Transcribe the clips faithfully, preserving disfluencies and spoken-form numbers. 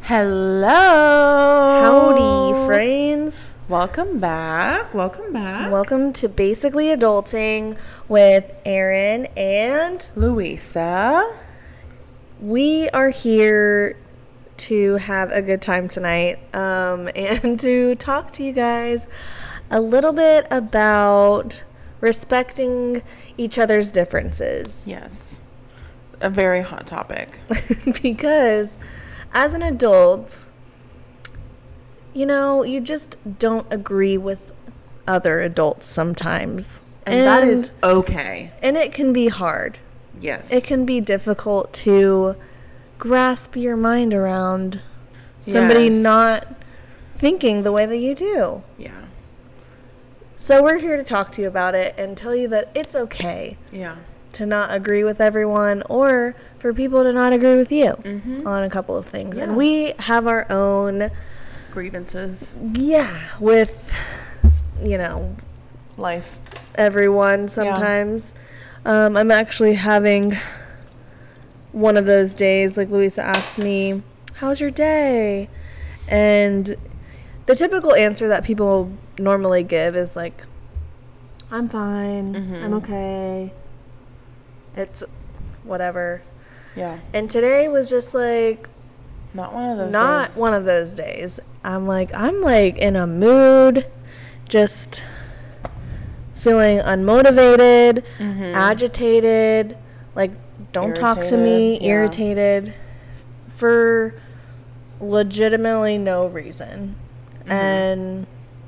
Hello. Howdy, friends. Welcome back. Welcome back. Welcome to Basically Adulting with Erin and Louisa. We are here to have a good time tonight um, and to talk to you guys a little bit about respecting each other's differences. Yes. A very hot topic. Because as an adult, you know, you just don't agree with other adults sometimes. And, and that is okay. And it can be hard. Yes. It can be difficult to grasp your mind around somebody yes. not thinking the way that you do. Yeah. So we're here to talk to you about it and tell you that it's okay. Yeah. To not agree with everyone or for people to not agree with you mm-hmm. on a couple of things. Yeah. And we have our own grievances. Yeah, with, you know, life. Everyone sometimes. Yeah. Um, I'm actually having one of those days, like Louisa asked me, how's your day? And the typical answer that people normally give is like, I'm fine. Mm-hmm. I'm okay. It's whatever. Yeah. And today was just like not one of those not days. one of those days. I'm like I'm like in a mood, just feeling unmotivated, mm-hmm. agitated, like don't irritated, talk to me, yeah. irritated for legitimately no reason. Mm-hmm. And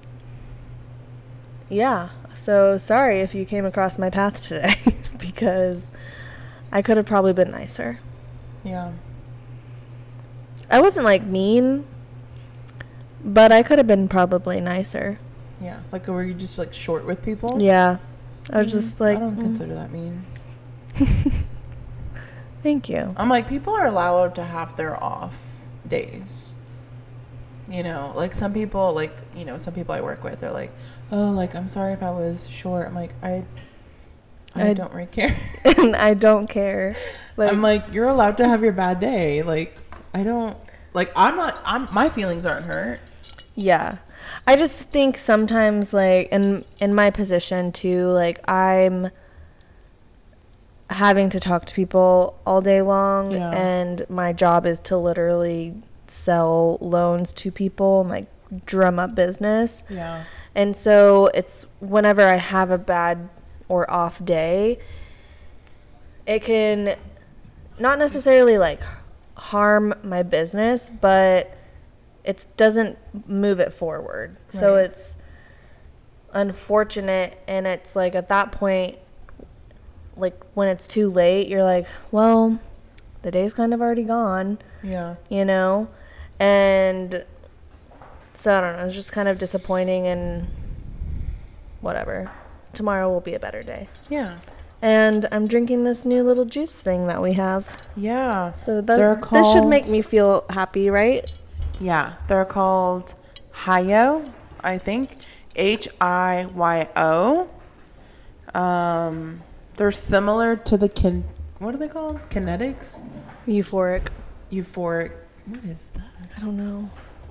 yeah, so sorry if you came across my path today because I could have probably been nicer. Yeah. I wasn't, like, mean, but I could have been probably nicer. Yeah. Like, were you just, like, short with people? Yeah. I was mm-hmm. just, like... I don't mm. consider that mean. Thank you. I'm like, people are allowed to have their off days. You know? Like, some people, like, you know, some people I work with are like, oh, like, I'm sorry if I was short. I'm like, I... I, I don't really care. And I don't care. Like, I'm like, you're allowed to have your bad day. Like, I don't, like, I'm not, I'm, my feelings aren't hurt. Yeah. I just think sometimes, like, in, in my position, too, like, I'm having to talk to people all day long. Yeah. And my job is to literally sell loans to people and, like, drum up business. Yeah. And so it's whenever I have a bad or off day, it can not necessarily like harm my business, but it doesn't move it forward. Right. So it's unfortunate, and it's like at that point, like when it's too late, you're like, well, the day's kind of already gone. Yeah. You know? And so I don't know, it's just kind of disappointing and whatever. Tomorrow will be a better day. Yeah. And I'm drinking this new little juice thing that we have. Yeah. So that, called, this should make me feel happy, right? Yeah. They're called Hiyyo, I think. H I Y O. Um, they're similar to the, kin- what are they called? Kinetics? Euphoric. Euphoric. What is that? I don't know.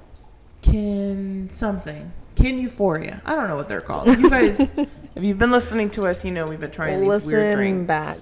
Kin something. Kin Euphoria. I don't know what they're called. You guys, if you've been listening to us, you know we've been trying these Listen weird drinks. back.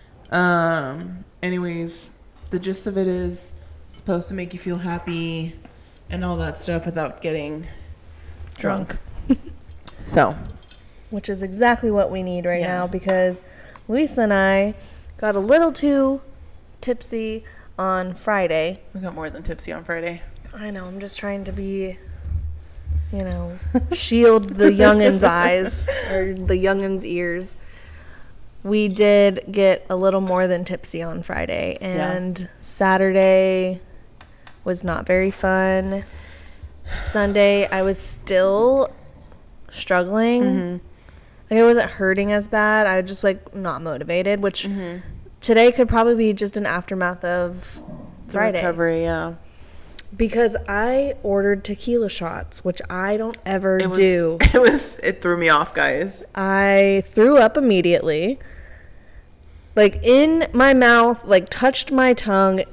Um. Anyways, the gist of it is supposed to make you feel happy and all that stuff without getting drunk. So. Which is exactly what we need right yeah. now, because Lisa and I got a little too tipsy on Friday. We got more than tipsy on Friday. I know. I'm just trying to be... you know, shield the youngin's eyes or the youngin's ears. We did get a little more than tipsy on Friday, and yeah. Saturday was not very fun. Sunday, I was still struggling. Mm-hmm. Like, I wasn't hurting as bad. I was just, like, not motivated, which mm-hmm. today could probably be just an aftermath of Friday. The recovery, yeah. Because I ordered tequila shots, which I don't ever it was, do. It was. It threw me off, guys. I threw up immediately. Like, in my mouth, like, touched my tongue,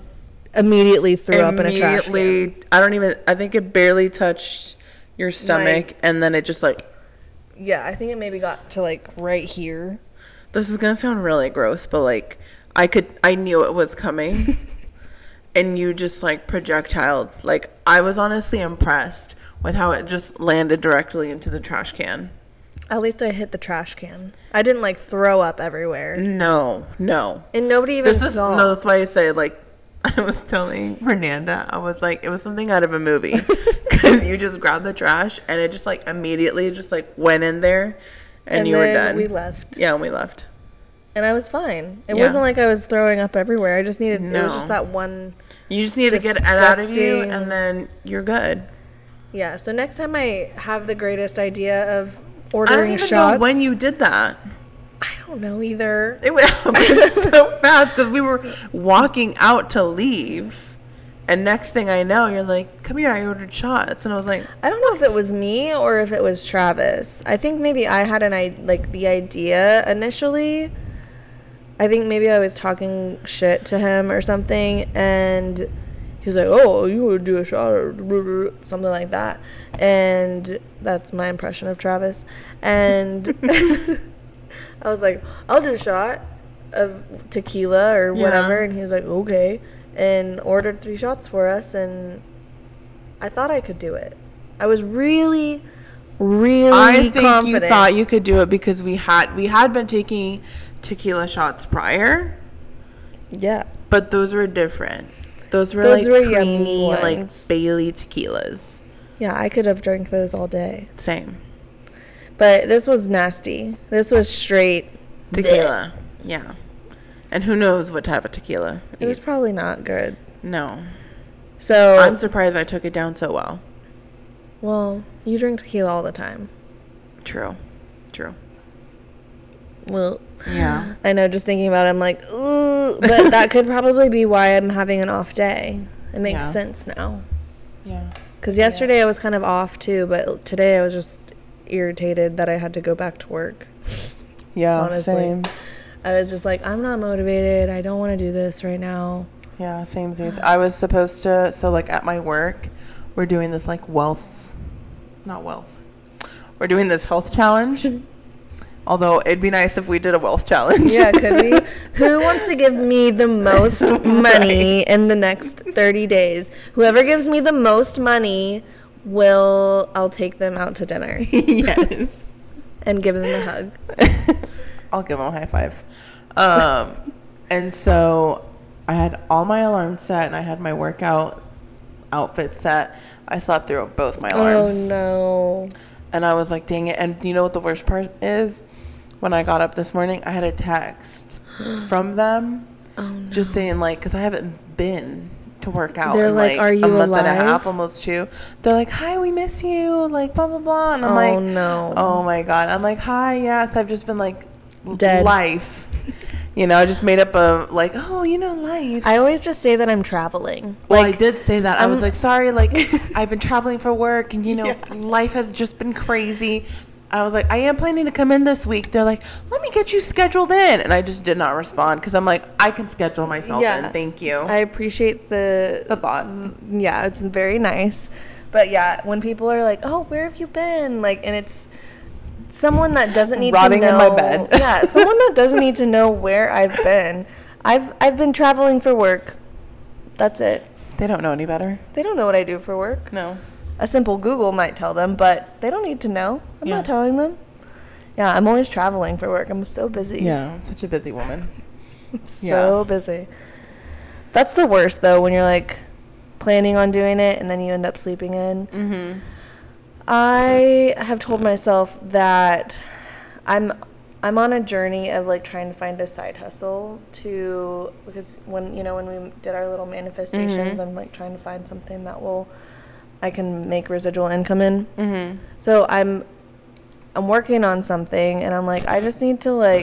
immediately threw up in a trash can. Immediately, I don't even, I think it barely touched your stomach, Like- and then it just like, Yeah, I think it maybe got to like right here. this is gonna sound really gross, but like, I could, I knew it was coming, and you just like projectile, like, I was honestly impressed with how it just landed directly into the trash can. At least I hit the trash can. I didn't like throw up everywhere. No, no. And nobody even This is, saw. no, that's why I say, like, I was telling Fernanda, I was like, it was something out of a movie. Because you just grabbed the trash, and it just, like, immediately just, like, went in there, and, And you were then done. we left. Yeah, and we left. And I was fine. It Yeah. wasn't like I was throwing up everywhere. I just needed, it was No. just that one. You just need to get it out of you, Disgusting. and then you're good. Yeah, so next time I have the greatest idea of I don't ordering even shots. know when you did that. I don't know either. It went so fast because we were walking out to leave. And next thing I know, you're like, come here, I ordered shots. And I was like, I don't know if it was me or if it was Travis. I think maybe I had an I like the idea initially. I think maybe I was talking shit to him or something, and he was like, "Oh, you would do a shot or something like that," and that's my impression of Travis. And I was like, "I'll do a shot of tequila or Yeah. whatever," and he was like, "Okay," and ordered three shots for us, and I thought I could do it. I was really, really I think confident. you thought you could do it because we had we had been taking tequila shots prior, Yeah. but those were different. Those were Those like were yummy creamy, like ones. Bailey tequilas. Yeah, I could have drank those all day. Same But this was nasty. This was straight tequila. Yeah, and who knows what type of tequila? It was probably not good. No, So, I'm surprised I took it down so well. well, you drink tequila all the time. True, true. Well, Yeah. I know, just thinking about it, I'm like, ooh, but that could probably be why I'm having an off day. It makes Yeah. sense now. Yeah. Because yesterday I was kind of off too, but today I was just irritated that I had to go back to work. Yeah. Honestly. Same. I was just like, I'm not motivated. I don't want to do this right now. Yeah, same as I was supposed to, so like at my work, we're doing this like wealth, not wealth. We're doing this health challenge. Although it'd be nice if we did a wealth challenge. Yeah, could we? Who wants to give me the most money in the next thirty days? Whoever gives me the most money will, I'll take them out to dinner Yes. and give them a hug. I'll give them a high five. Um, and so I had all my alarms set and I had my workout outfit set. I slept through both my alarms. Oh no. And I was like, dang it. And you know what the worst part is? When I got up this morning, I had a text from them Oh no. just saying, like, because I haven't been to work out They're in like, like, "Are a you month and a alive?" half, almost two. They're like, hi, we miss you, like, blah, blah, blah. And I'm Oh, like, no. oh my God. I'm like, hi, yes. I've just been like, l- Dead. life. You know, I just made up a, like, oh, you know, life. I always just say that I'm traveling. Well, Like, I did say that. i was I'm- like, sorry, like, I've been traveling for work, and, you know, Yeah. life has just been crazy. I was like, I am planning to come in this week. They're like, let me get you scheduled in. And I just did not respond because I'm like, I can schedule myself Yeah. in. Thank you. I appreciate the the thought. yeah, it's very nice. But yeah, when people are like, "Oh, where have you been?" like, and it's someone that doesn't need Rotting to in know. my bed. Yeah, someone that doesn't need to know where I've been. I've I've been traveling for work. That's it. They don't know any better. They don't know what I do for work. No. A simple Google might tell them, but they don't need to know. I'm Yeah. not telling them. Yeah, I'm always traveling for work. I'm so busy. Yeah, I'm such a busy woman. So busy. That's the worst though, when you're like planning on doing it and then you end up sleeping in. Mm-hmm. I have told myself that I'm I'm on a journey of like trying to find a side hustle to, because when you know when we did our little manifestations, Mhm. I'm like trying to find something that will I can make residual income in. Mm-hmm. So I'm I'm working on something and I'm like, I just need to like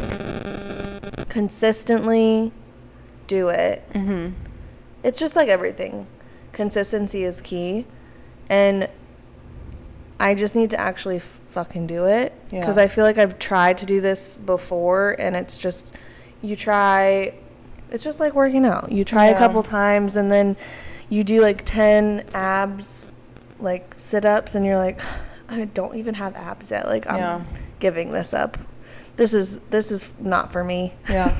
consistently do it. Mm-hmm. It's just like everything. Consistency is key. And I just need to actually fucking do it. Yeah. Because I feel like I've tried to do this before and it's just, you try, it's just like working out. You try Yeah. a couple times and then you do like ten abs, like sit-ups, and you're like, I don't even have abs yet. Like, I'm Yeah. giving this up. This is this is not for me. Yeah.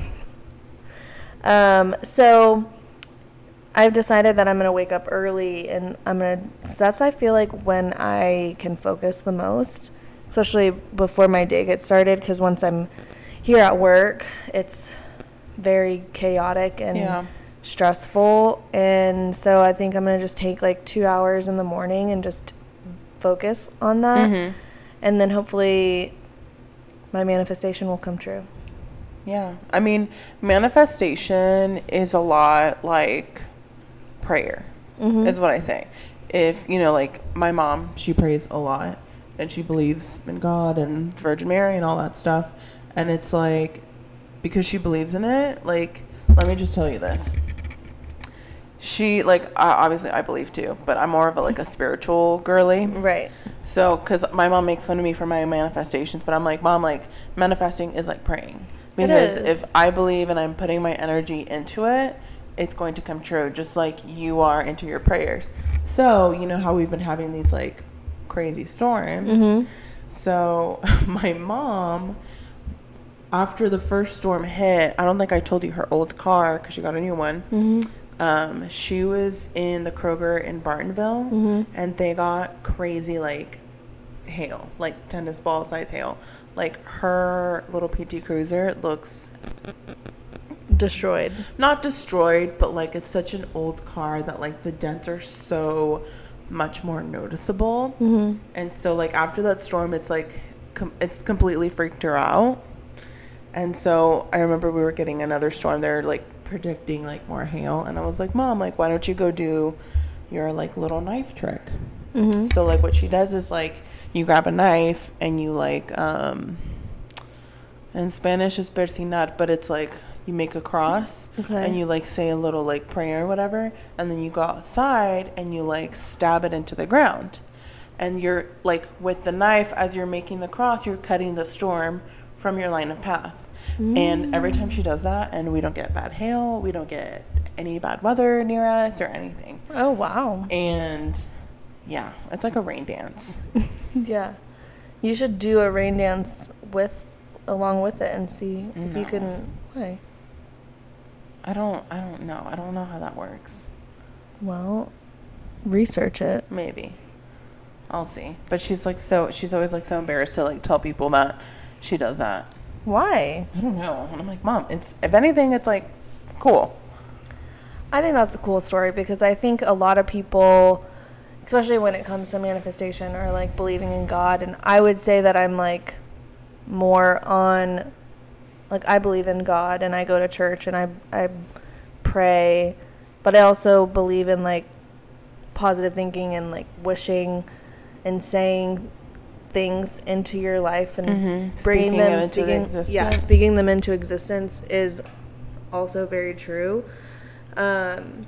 Um, so I've decided that I'm going to wake up early, and I'm going to, that's, I feel like, when I can focus the most, especially before my day gets started, because once I'm here at work, it's very chaotic and Yeah. stressful, and so I think I'm going to just take like two hours in the morning and just focus on that, Mhm. and then hopefully my manifestation will come true. Yeah. I mean, manifestation is a lot like prayer, Mhm. is what I say. If, you know, like my mom, she prays a lot and she believes in God and Virgin Mary and all that stuff. And it's like, because she believes in it, like, let me just tell you this. She, like, uh, obviously I believe too, but I'm more of a, like, a spiritual girly. Right. So, because my mom makes fun of me for my manifestations, but I'm like, Mom, like, manifesting is like praying. Because is. if I believe and I'm putting my energy into it, it's going to come true, just like you are into your prayers. So, you know how we've been having these, like, crazy storms? Mhm. So, my mom, after the first storm hit, I don't think I told you her old car, because she got a new one. Mhm. Um, she was in the Kroger in Bartonville, Mhm. and they got crazy, like, hail, like tennis ball size hail. Like, her little P T Cruiser looks Destroyed. not destroyed, but like it's such an old car that like the dents are so much more noticeable. Mhm. And so like after that storm, it's like com- it's completely freaked her out. And so I remember we were getting another storm. They're like predicting like more hail, and I was like, Mom, like, why don't you go do your like little knife trick? Mhm. So like what she does is like you grab a knife and you like um in Spanish is persinar, but it's like you make a cross. Okay. And you like say a little like prayer or whatever, and then you go outside and you like stab it into the ground. And you're like with the knife, as you're making the cross, you're cutting the storm from your line of path. Mm. And every time she does that, and we don't get bad hail, we don't get any bad weather near us or anything. Oh, wow. And yeah, it's like a rain dance. Yeah. You should do a rain dance with along with it and see if you No. can. Why? I don't I don't know. I don't know how that works. Well, research it. Maybe. I'll see. But she's like so she's always like so embarrassed to like tell people that she does that. Why? I don't know. And I'm like, Mom, it's if anything it's like cool. I think that's a cool story because I think a lot of people, especially when it comes to manifestation or like believing in God, and I would say that I'm like more on, like I believe in God and I go to church and I I pray, but I also believe in like positive thinking and like wishing and saying things into your life and Mhm. bringing Speaking them it into speaking yeah existence. speaking them into existence is also very true. Um,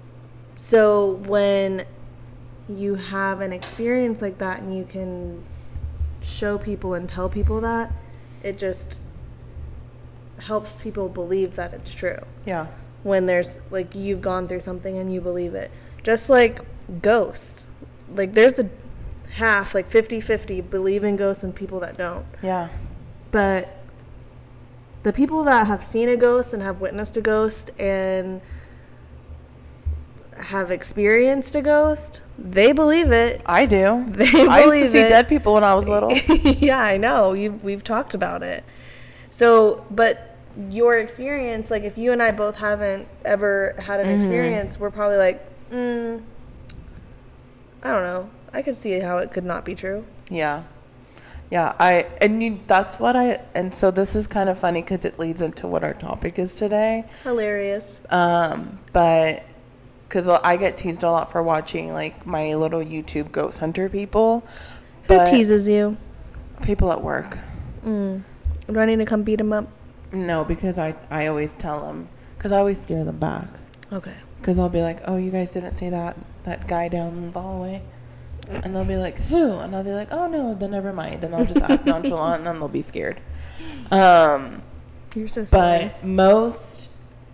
so when you have an experience like that and you can show people and tell people that, it just helps people believe that it's true. Yeah. When there's like you've gone through something and you believe it. Just like ghosts. Like there's a half, like fifty-fifty believe in ghosts and people that don't. Yeah. But the people that have seen a ghost and have witnessed a ghost and have experienced a ghost, they believe it. I do. They I used to believe see it. dead people when I was little. Yeah, I know. You we've talked about it. So, but your experience, like if you and I both haven't ever had an Mhm. experience, we're probably like, mm, I don't know. I could see how it could not be true. Yeah. Yeah, I and you, that's what I and so this is kind of funny because it leads into what our topic is today. Hilarious. Um, but because I get teased a lot for watching like my little YouTube ghost hunter people. Who but teases you? People at work. Mm. Do I need to come beat him up? No, because I I always tell them because I always scare them back. Okay. Because I'll be like, oh, you guys didn't see that that guy down the hallway. And they'll be like, who? And I'll be like, oh, no, then never mind. And I'll just act nonchalant, and then they'll be scared. Um, You're so silly. but most,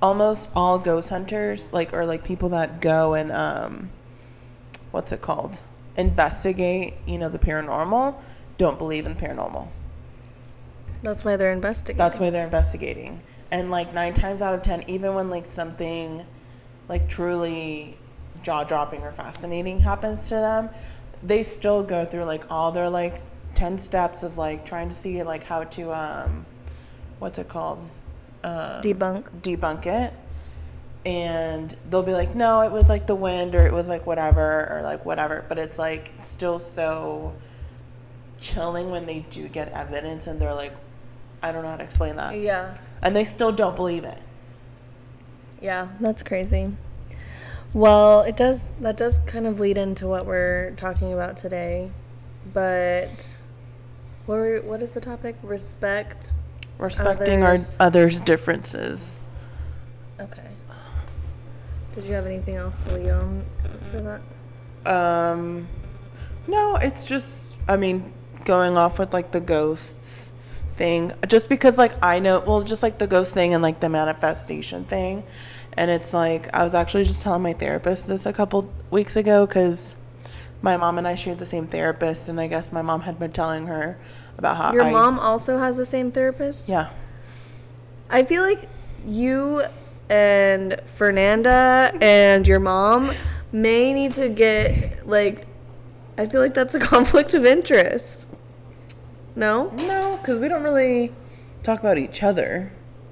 almost all ghost hunters, like, or like people that go and um what's it called, investigate, you know, the paranormal, don't believe in paranormal. That's why they're investigating. That's why they're investigating. And like nine times out of ten, even when like something like truly jaw-dropping or fascinating happens to them, they still go through like all their like ten steps of like trying to see like how to um what's it called, um, Debunk. debunk it. And they'll be like, no, it was like the wind, or it was like whatever, or like whatever. But it's like still so chilling when they do get evidence and they're like, I don't know how to explain that. Yeah. And they still don't believe it. Yeah, that's crazy. Well, it does, that does kind of lead into what we're talking about today. But what were, what is the topic? Respect. Respecting Others. our others' differences. Okay. Did you have anything else to lead on for that? Um, no, it's just, I mean, going off with like the ghosts thing, just because like I know, well, just like the ghost thing and like the manifestation thing. And it's like, I was actually just telling my therapist this a couple weeks ago because my mom and I shared the same therapist, and I guess my mom had been telling her about how Your I, mom also has the same therapist? yeah. I feel like you and Fernanda and your mom may need to get, like, I feel like that's a conflict of interest. No? No, because we don't really talk about each other.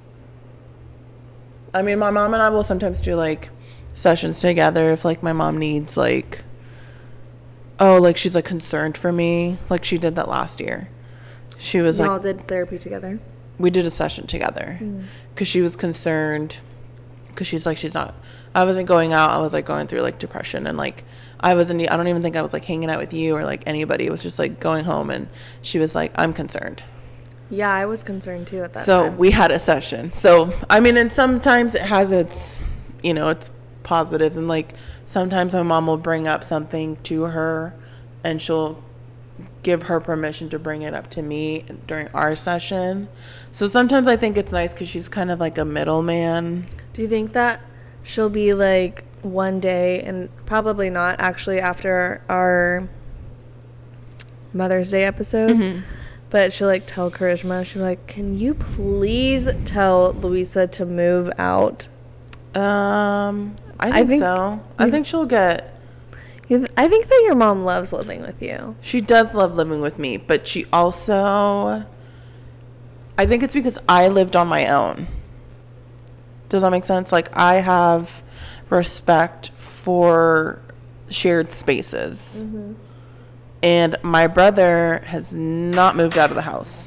I mean, my mom and I will sometimes do, like, sessions together if, like, my mom needs, like, oh, like, she's, like, concerned for me. Like, she did that last year. She was, Y'all like... did therapy together? We did a session together. Because she was concerned. Because she's, like, she's not... I wasn't going out. I was, like, going through, like, depression. And, like, I wasn't... I don't even think I was, like, hanging out with you or, like, anybody. It was just, like, going home. And she was, like, I'm concerned. Yeah, I was concerned, too, at that so time. we had a session. So, I mean, and sometimes it has its, you know, its positives. And, like, sometimes my mom will bring up something to her and she'll give her permission to bring it up to me during our session. So sometimes I think it's nice because she's kind of like a middleman. Do you think that she'll be, like, one day, and probably not, actually, after our Mother's Day episode, mm-hmm. but she'll, like, tell Karishma, she'll be like, can you please tell Louisa to move out? Um, I think, I think so. I think she'll get... I think that your mom loves living with you. She does love living with me, but she also... I think it's because I lived on my own. Does that make sense? Like, I have respect for shared spaces. Mm-hmm. And my brother has not moved out of the house.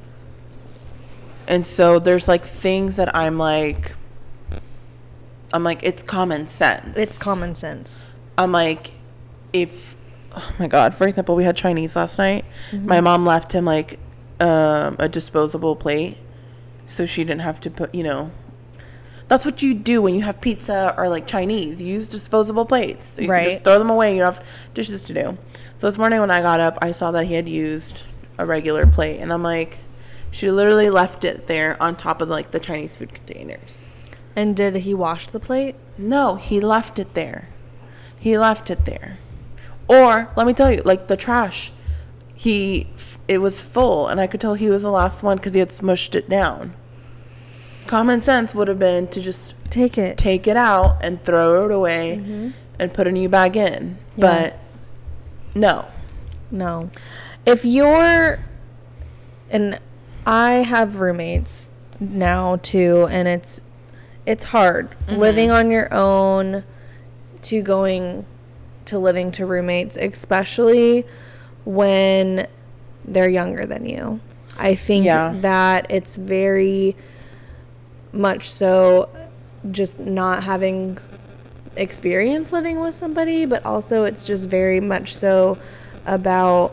And so there's, like, things that I'm like... I'm like, it's common sense. It's common sense. I'm like, if... Oh, my God. For example, we had Chinese last night. Mm-hmm. My mom left him, like, um, a disposable plate. So she didn't have to put, you know... That's what you do when you have pizza or, like, Chinese. You use disposable plates. So you right. can just throw them away. You don't have dishes to do. So this morning when I got up, I saw that he had used a regular plate. And I'm like, she literally left it there on top of, like, the Chinese food containers. And did he wash the plate? No, he left it there. He left it there. Or, let me tell you, like, the trash. He, it was full. And I could tell he was the last one because he had smushed it down. Common sense would have been to just take it take it out and throw it away mm-hmm. and put a new bag in. Yeah. But no. No. If you're, and I have roommates now too, and it's it's hard mm-hmm. living on your own to going to living to roommates, especially when they're younger than you. I think yeah. that it's very much so just not having experience living with somebody, but also it's just very much so about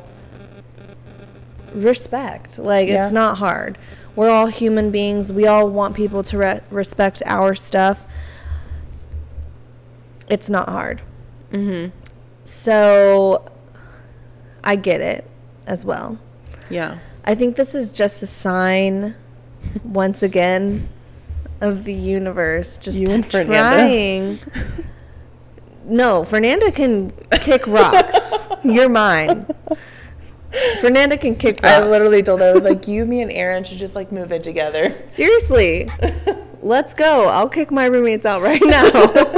respect. Like, yeah. it's not hard. We're all human beings. We all want people to re- respect our stuff. It's not hard. Mm-hmm. So I get it as well. Yeah. I think this is just a sign, once again, of the universe just You and trying. No, Fernanda can kick rocks. You're mine. Fernanda can kick rocks. I literally told her, I was like, you, me, and Aaron should just like move it together. Seriously. Let's go. I'll kick my roommates out right now.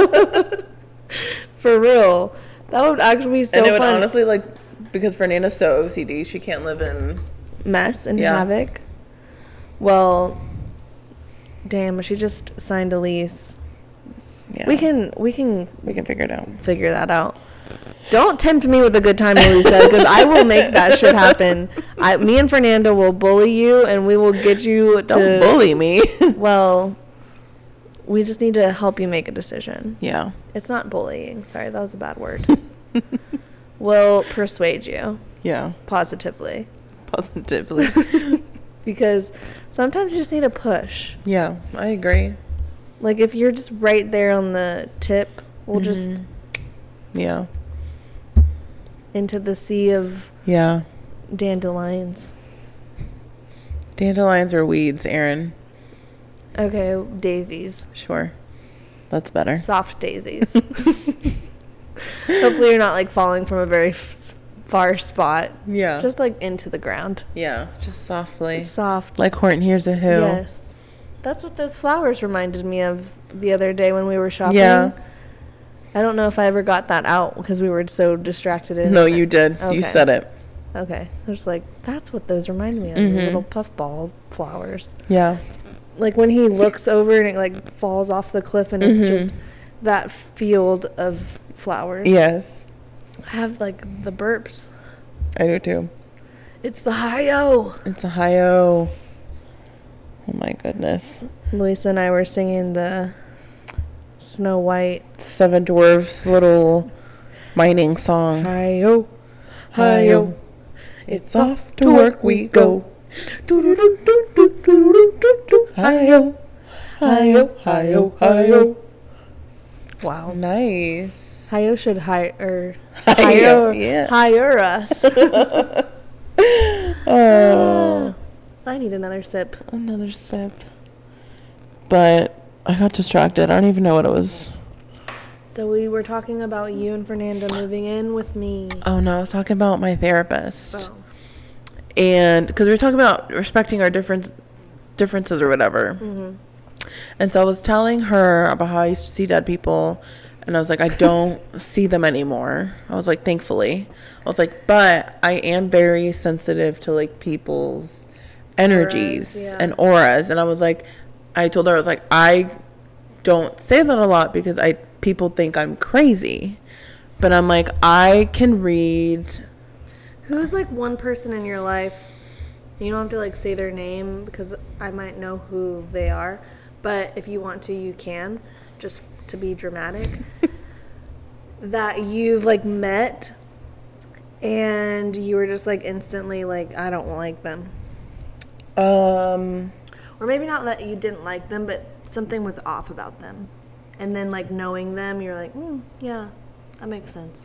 For real. That would actually be so fun. And it would honestly, like, because Fernanda's so O C D, she can't live in mess and yeah. havoc. Well, damn, she just signed a lease. Yeah. We can, we can, we can figure it out. Figure that out. Don't tempt me with a good time, Elisa, because I will make that shit happen. I, me and Fernanda will bully you, and we will get you to... Don't bully me. Well, we just need to help you make a decision. Yeah. It's not bullying. Sorry, that was a bad word. We'll persuade you. Yeah. Positively. Positively. Because sometimes you just need a push. Yeah, I agree. Like, if you're just right there on the tip, we'll mm-hmm. just... Yeah. Into the sea of yeah dandelions. Dandelions are weeds, Aaron. Okay, daisies. Sure. That's better. Soft daisies. Hopefully you're not like falling from a very f- far spot. Yeah. Just like into the ground. Yeah, just softly. Soft. Like Horton Hears a Who. Yes. That's what those flowers reminded me of the other day when we were shopping. Yeah. I don't know if I ever got that out because we were so distracted in No, it. you did. Okay. You said it. Okay. I was like, that's what those remind me of. Mm-hmm. The little puffball flowers. Yeah. Like when he looks over and it like falls off the cliff and it's mm-hmm. just that field of flowers. Yes. I have like the burps. I do too. It's the hi-yo. It's a hi-yo. Oh my goodness. Luisa and I were singing the Snow White Seven Dwarfs little mining song. Hi-yo, hi-yo, it's off to work we go. Hi-yo, hi-yo, hi-yo, hi-yo. Wow. Nice. Hi-yo should hire, hire, yeah. hire us. Oh. Uh, I need another sip. Another sip. But I got distracted. I don't even know what it was. So we were talking about you and Fernanda moving in with me. Oh, no. I was talking about my therapist. Oh. And because we were talking about respecting our difference, differences or whatever. Mm-hmm. And so I was telling her about how I used to see dead people. And I was like, I don't see them anymore. I was like, thankfully. I was like, but I am very sensitive to like people's energies auras, yeah. and auras. And I was like, I told her, I was like, I don't say that a lot because I people think I'm crazy. But I'm like, I can read. Who's like one person in your life, you don't have to like say their name because I might know who they are, but if you want to, you can, just to be dramatic, that you've like met and you were just like instantly like, I don't like them. Um... Or maybe not that you didn't like them, but something was off about them. And then, like, knowing them, you're like, mm, yeah, that makes sense.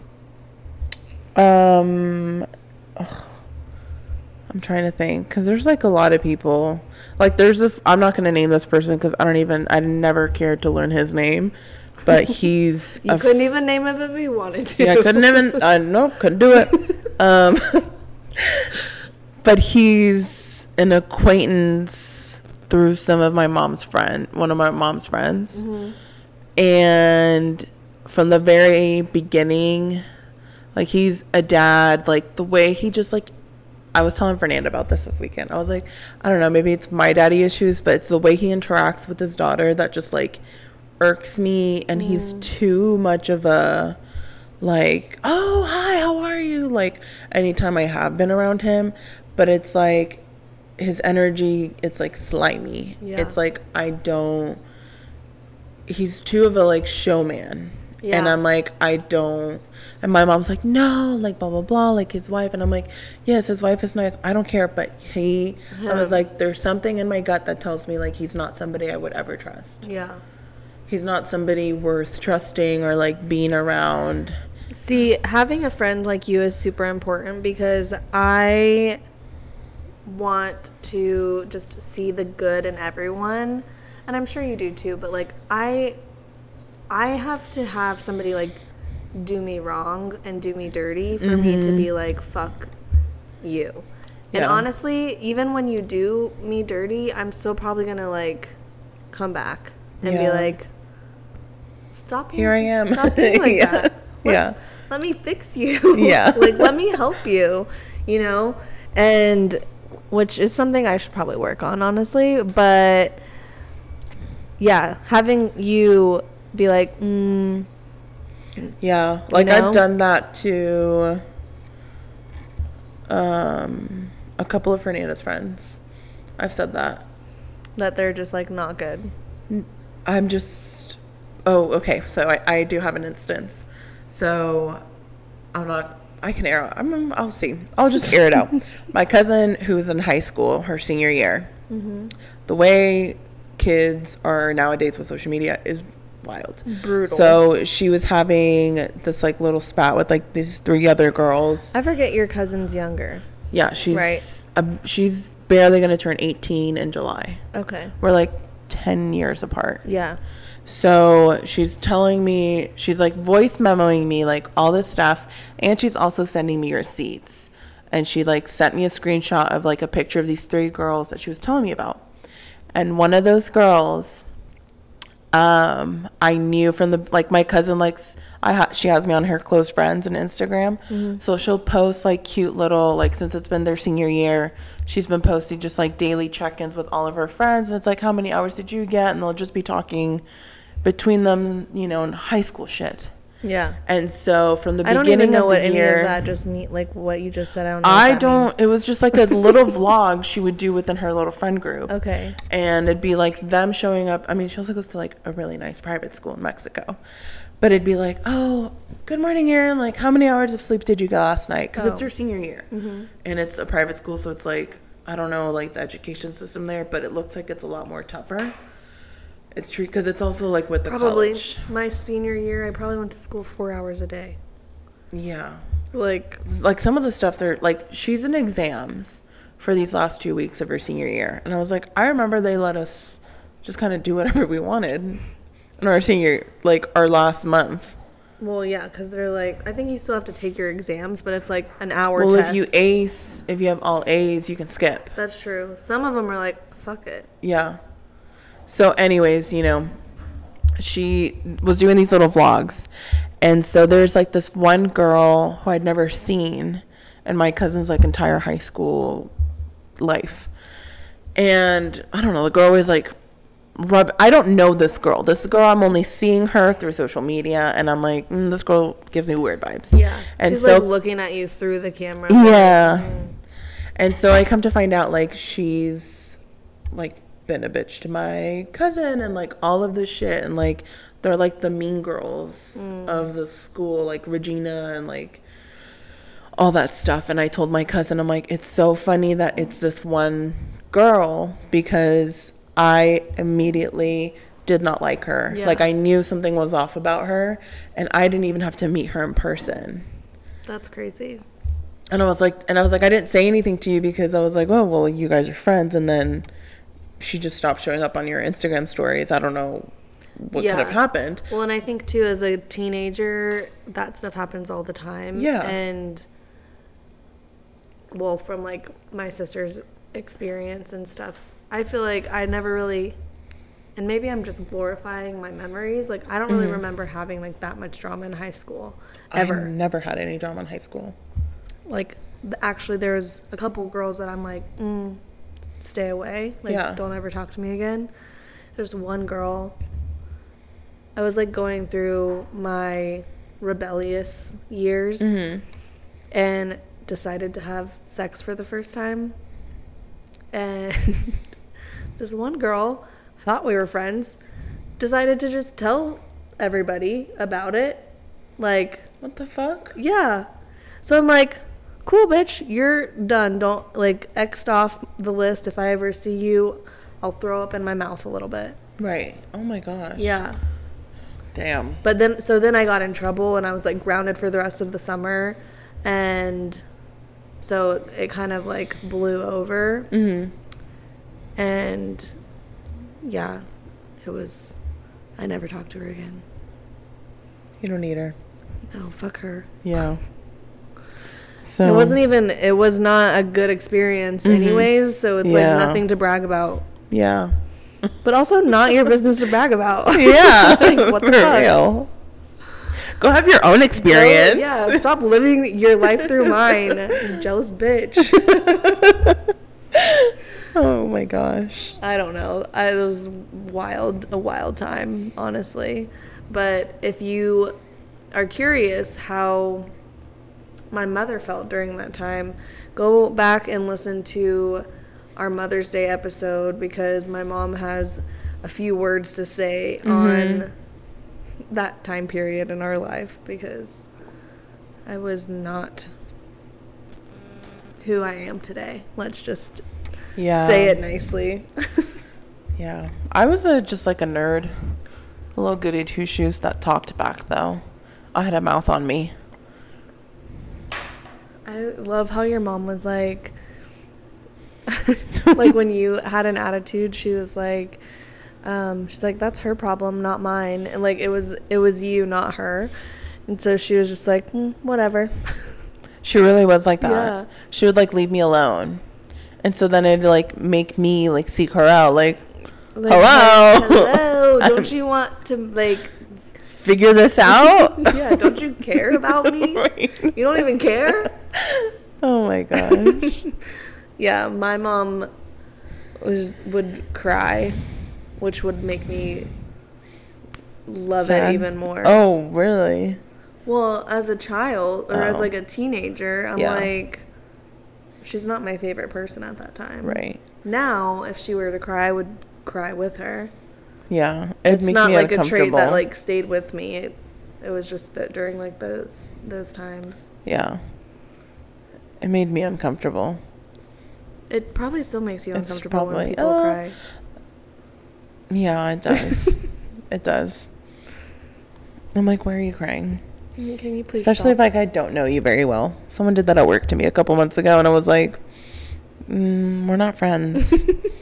Um, ugh, I'm trying to think. Because there's, like, a lot of people. Like, there's this, I'm not going to name this person because I don't even, I never cared to learn his name. But he's... you couldn't f- even name him if you wanted to. Yeah, I couldn't even, uh, nope, couldn't do it. um, but he's an acquaintance through some of my mom's friend, one of my mom's friends. Mm-hmm. And from the very beginning, like, he's a dad, like, the way he just, like, I was telling Fernanda about this this weekend. I was like, I don't know, maybe it's my daddy issues, but it's the way he interacts with his daughter that just, like, irks me. And mm. he's too much of a, like, oh, hi, how are you? Like, anytime I have been around him. But it's, like, his energy, it's like slimy. Yeah. It's like, I don't, he's too of a like showman. Yeah. And I'm like, I don't, and my mom's like, no, like blah, blah, blah, like his wife. And I'm like, yes, his wife is nice. I don't care. But he, yeah. I was like, there's something in my gut that tells me like, he's not somebody I would ever trust. Yeah. He's not somebody worth trusting or like being around. See, having a friend like you is super important because I want to just see the good in everyone, and I'm sure you do too, but like I I have to have somebody like do me wrong and do me dirty for mm-hmm. me to be like, fuck you. Yeah. And honestly, even when you do me dirty, I'm still probably gonna like come back and yeah. be like, stop here I am. Stop being like yeah. that. Let's, yeah. Let me fix you. Yeah. Like, let me help you, you know? And which is something I should probably work on, honestly. But yeah, having you be like, mm, yeah, like you know? I've done that to um, a couple of Fernanda's friends. I've said that. That they're just like not good. I'm just, oh, okay. So I, I do have an instance. So I'm not, I can air, I'm, I'll see. I'll just air it out. My cousin who's in high school, her senior year, mm-hmm. the way kids are nowadays with social media is wild. Brutal. So she was having this like little spat with like these three other girls. I forget your cousin's younger. Yeah, she's right. um, she's barely gonna turn eighteen in July. Okay. We're like ten years apart. Yeah. So she's telling me, she's like voice memoing me like all this stuff, and she's also sending me receipts. And she like sent me a screenshot of like a picture of these three girls that she was telling me about. And one of those girls, um, I knew from the, like my cousin likes, I ha- she has me on her close friends on Instagram. Mm-hmm. So she'll post like cute little, like since it's been their senior year, she's been posting just like daily check-ins with all of her friends. And it's like, how many hours did you get? And they'll just be talking between them, you know, in high school shit. Yeah. And so from the I beginning don't even know of what the any year, of that just mean, like what you just said. I don't know. I what that don't, means. it was just like a little vlog she would do within her little friend group. Okay. And it'd be like them showing up. I mean, she also goes to like a really nice private school in Mexico. But it'd be like, oh, good morning, Erin. Like, how many hours of sleep did you get last night? Because oh. it's her senior year. Mm-hmm. And it's a private school, so it's like, I don't know, like the education system there, but it looks like it's a lot more tougher. It's true, because it's also like with the probably college. My senior year, I probably went to school four hours a day. Yeah. Like, like some of the stuff they're like, she's in exams for these last two weeks of her senior year. And I was like, I remember they let us just kind of do whatever we wanted in our senior, like our last month. Well, yeah, because they're like, I think you still have to take your exams, but it's like an hour well, test. if you ace, if you have all A's, you can skip. That's true. Some of them are like, fuck it. Yeah. So anyways, you know, she was doing these little vlogs. And so there's like this one girl who I'd never seen in my cousin's like entire high school life. And I don't know, the girl was like, rub. I don't know this girl. This girl, I'm only seeing her through social media. And I'm like, mm, this girl gives me weird vibes. Yeah. And she's so, like looking at you through the camera. Yeah. Mm. And so I come to find out like she's like been a bitch to my cousin and like all of this shit. And like, they're like the mean girls mm. of the school, like Regina and like all that stuff. And I told my cousin, I'm like, it's so funny that it's this one girl because I immediately did not like her. Yeah. Like I knew something was off about her and I didn't even have to meet her in person. That's crazy. And I was like, and I was like, I didn't say anything to you because I was like, oh, well, you guys are friends. And then she just stopped showing up on your Instagram stories. I don't know what yeah. could have happened. Well, and I think too, as a teenager, that stuff happens all the time. Yeah. And well, from like my sister's experience and stuff, I feel like I never really, and maybe I'm just glorifying my memories. Like I don't really mm-hmm. remember having like that much drama in high school ever. I never had any drama in high school. Like actually, there's a couple girls that I'm like, mm, stay away. Like yeah. don't ever talk to me again. There's one girl. I was like going through my rebellious years mm-hmm. and decided to have sex for the first time. And this one girl, I thought we were friends, decided to just tell everybody about it. Like, what the fuck? Yeah. So I'm like, cool, bitch, you're done. Don't, like, X'd off the list. If I ever see you, I'll throw up in my mouth a little bit. Right. Oh my gosh. Yeah. Damn. But then, so then I got in trouble and I was like grounded for the rest of the summer. And so it kind of like blew over. Mm-hmm. And yeah, it was, I never talked to her again. You don't need her. No, fuck her. Yeah. So it wasn't even, it was not a good experience mm-hmm. anyways, so it's yeah. like nothing to brag about. Yeah. But also not your business to brag about. Yeah. Like, what the For fuck? real. Go have your own experience. Go, yeah, stop living your life through mine. You jealous bitch. Oh my gosh. I don't know. I, it was wild, a wild time, honestly. But if you are curious how my mother felt during that time, go back and listen to our Mother's Day episode, because my mom has a few words to say mm-hmm. on that time period in our life, because I was not who I am today. Let's just yeah. say it nicely. Yeah. I was a, just like a nerd. A little goody two-shoes that talked back, though. I had a mouth on me. I love how your mom was like, like when you had an attitude, she was like, um, she's like, that's her problem, not mine. And like, it was, it was you, not her. And so she was just like, mm, whatever. She really was like that. Yeah. She would like leave me alone. And so then it'd like make me like seek her out. Like, like hello. Like, hello. Don't you want to like figure this out? Yeah. Don't you care about me? Right. You don't even care? Oh my gosh. Yeah. My mom was, would cry, which would make me love Sad. It even more. Oh, really? Well, as a child or oh. as like a teenager, I'm yeah. like, she's not my favorite person at that time. Right. Now, if she were to cry, I would cry with her. Yeah. It makes not me like a uncomfortable. trait that like stayed with me. It, it was just that during like those those times. Yeah. It made me uncomfortable. It probably still makes you it's uncomfortable probably, when people uh, cry. Yeah, it does. It does. I'm like, why are you crying? Can you please Especially stop? if like I don't know you very well. Someone did that at work to me a couple months ago, and I was like, mm, we're not friends.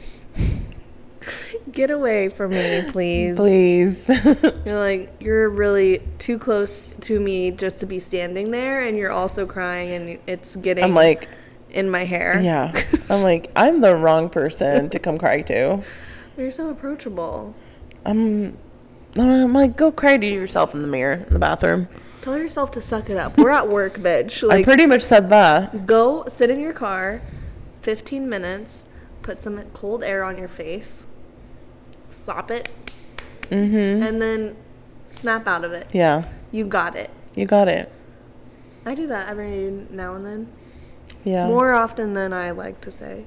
Get away from me, please. Please. You're like, you're really too close to me just to be standing there, and you're also crying, and it's getting I'm like in my hair. Yeah. I'm like, I'm the wrong person to come cry to. You're so approachable. I'm, I'm like, go cry to yourself in the mirror in the bathroom. Tell yourself to suck it up. We're at work, bitch. Like, I pretty much said that. Go sit in your car, fifteen minutes, put some cold air on your face, slap it, mm-hmm. and then snap out of it. Yeah. You got it. You got it. I do that every now and then. Yeah. More often than I like to say.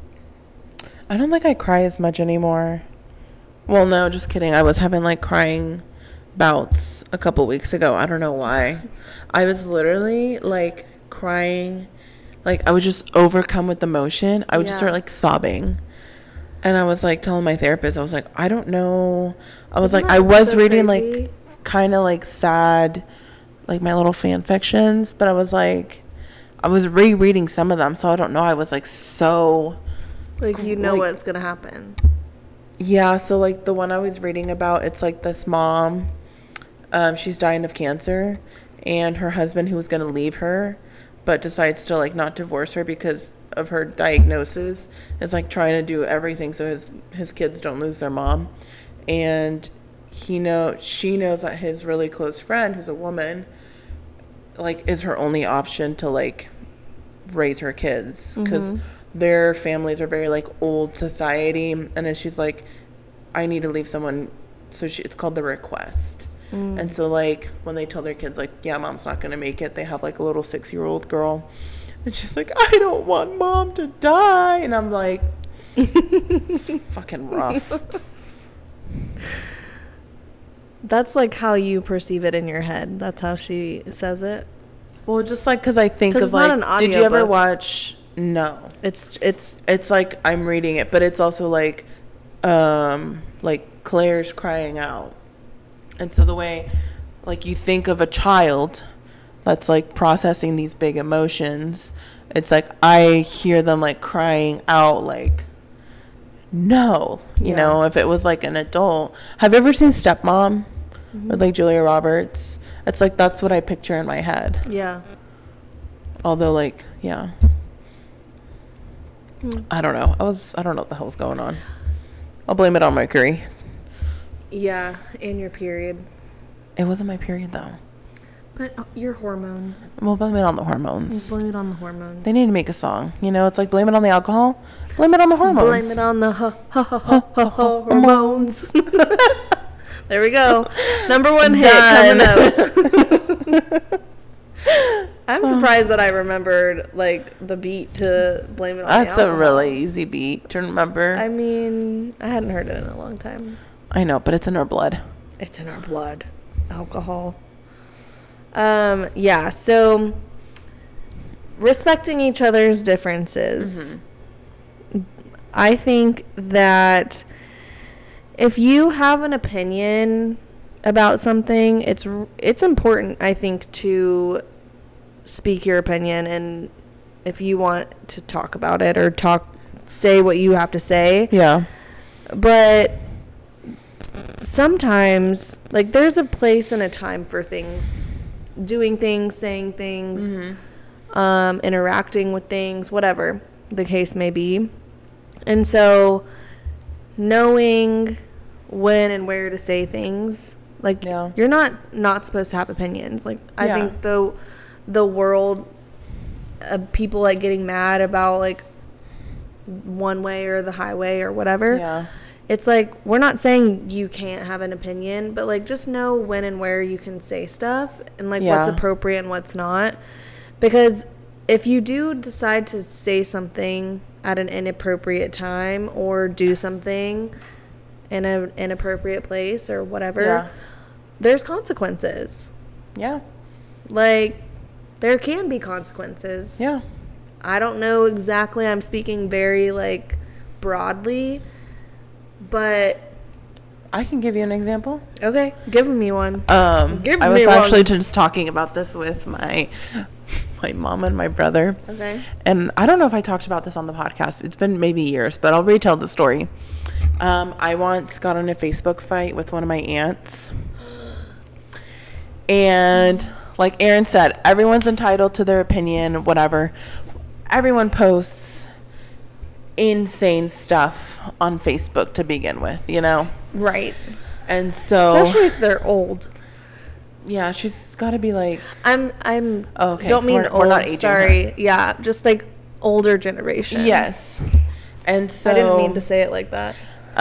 I don't think I cry as much anymore. Well, no, just kidding. I was having like crying bouts a couple weeks ago. I don't know why. I was literally like crying. Like I was just overcome with emotion. I would yeah. just start like sobbing. And I was like telling my therapist, I was like, I don't know. I was Isn't like, I was so reading crazy? like kind of like sad, like my little fan fictions. But I was like, I was rereading some of them. So I don't know. I was like so. Like you know like, what's going to happen. Yeah. So like the one I was reading about, it's like this mom. Um, she's dying of cancer, and her husband, who was going to leave her, but decides to like not divorce her because of her diagnosis, is like trying to do everything so his his kids don't lose their mom. And he know she knows that his really close friend, who's a woman, like is her only option to like raise her kids, because mm-hmm. their families are very like old society. And then she's like, I need to leave someone. So she, it's called The Request. Mm. And so, like, when they tell their kids, like, yeah, mom's not going to make it, they have, like, a little six-year-old girl. And she's like, I don't want mom to die. And I'm like, it's fucking rough. That's, like, how you perceive it in your head. That's how she says it. Well, just, like, because I think of, like, did you ever book. watch? No. It's, it's, it's, like, I'm reading it, but it's also, like, um, like, Claire's crying out. And so the way, like, you think of a child that's, like, processing these big emotions, it's like I hear them, like, crying out, like, no, you Yeah. know, if it was like an adult. Have you ever seen Stepmom Mm-hmm. with like Julia Roberts? It's like that's what I picture in my head. Yeah. Although, like, yeah, Hmm. I don't know. I was I don't know what the hell's going on. I'll blame it on Mercury. Yeah, and your period. It wasn't my period though. But uh, your hormones. We'll blame it on the hormones. Blame it on the hormones. They need to make a song. You know, it's like blame it on the alcohol. Blame it on the hormones. Blame it on the ho- ho- ho- ho- ho- ho- hormones. There we go. Number one hit Done. coming up. I'm surprised that I remembered like the beat to blame it on That's the a alcohol. really easy beat to remember. I mean, I hadn't heard it in a long time. I know, but it's in our blood. It's in our blood. Alcohol. Um, yeah, so respecting each other's differences. I think that if you have an opinion about something, it's it's important, I think, to speak your opinion, and if you want to talk about it or talk say what you have to say. Yeah. But sometimes, like, there's a place and a time for things, doing things, saying things, Mm-hmm. um, interacting with things, whatever the case may be. And so knowing when and where to say things, like, Yeah. you're not not supposed to have opinions. Like, I Yeah. think the the world of people, like, getting mad about, like, one way or the highway or whatever. Yeah. It's like, we're not saying you can't have an opinion, but, like, just know when and where you can say stuff and, like, what's Yeah. appropriate and what's not. Because if you do decide to say something at an inappropriate time or do something in an inappropriate place or whatever, Yeah. there's consequences. Yeah. Like, there can be consequences. Yeah. I don't know exactly. I'm speaking very, like, broadly. But I can give you an example. okay, give me one. Um, Give I was me actually one. just talking about this with my my mom and my brother. Okay. And I don't know if I talked about this on the podcast. It's been maybe years, but I'll retell the story. Um, I once got in a Facebook fight with one of my aunts. And like Aaron said, everyone's entitled to their opinion, whatever. Everyone posts insane stuff on Facebook to begin with, you know? Right. And so, Especially if they're old. yeah, she's got to be like, I'm I'm Oh, okay. don't mean We're- old, we're not aging sorry. Yeah, just like older generation. yes. And so, I didn't mean to say it like that.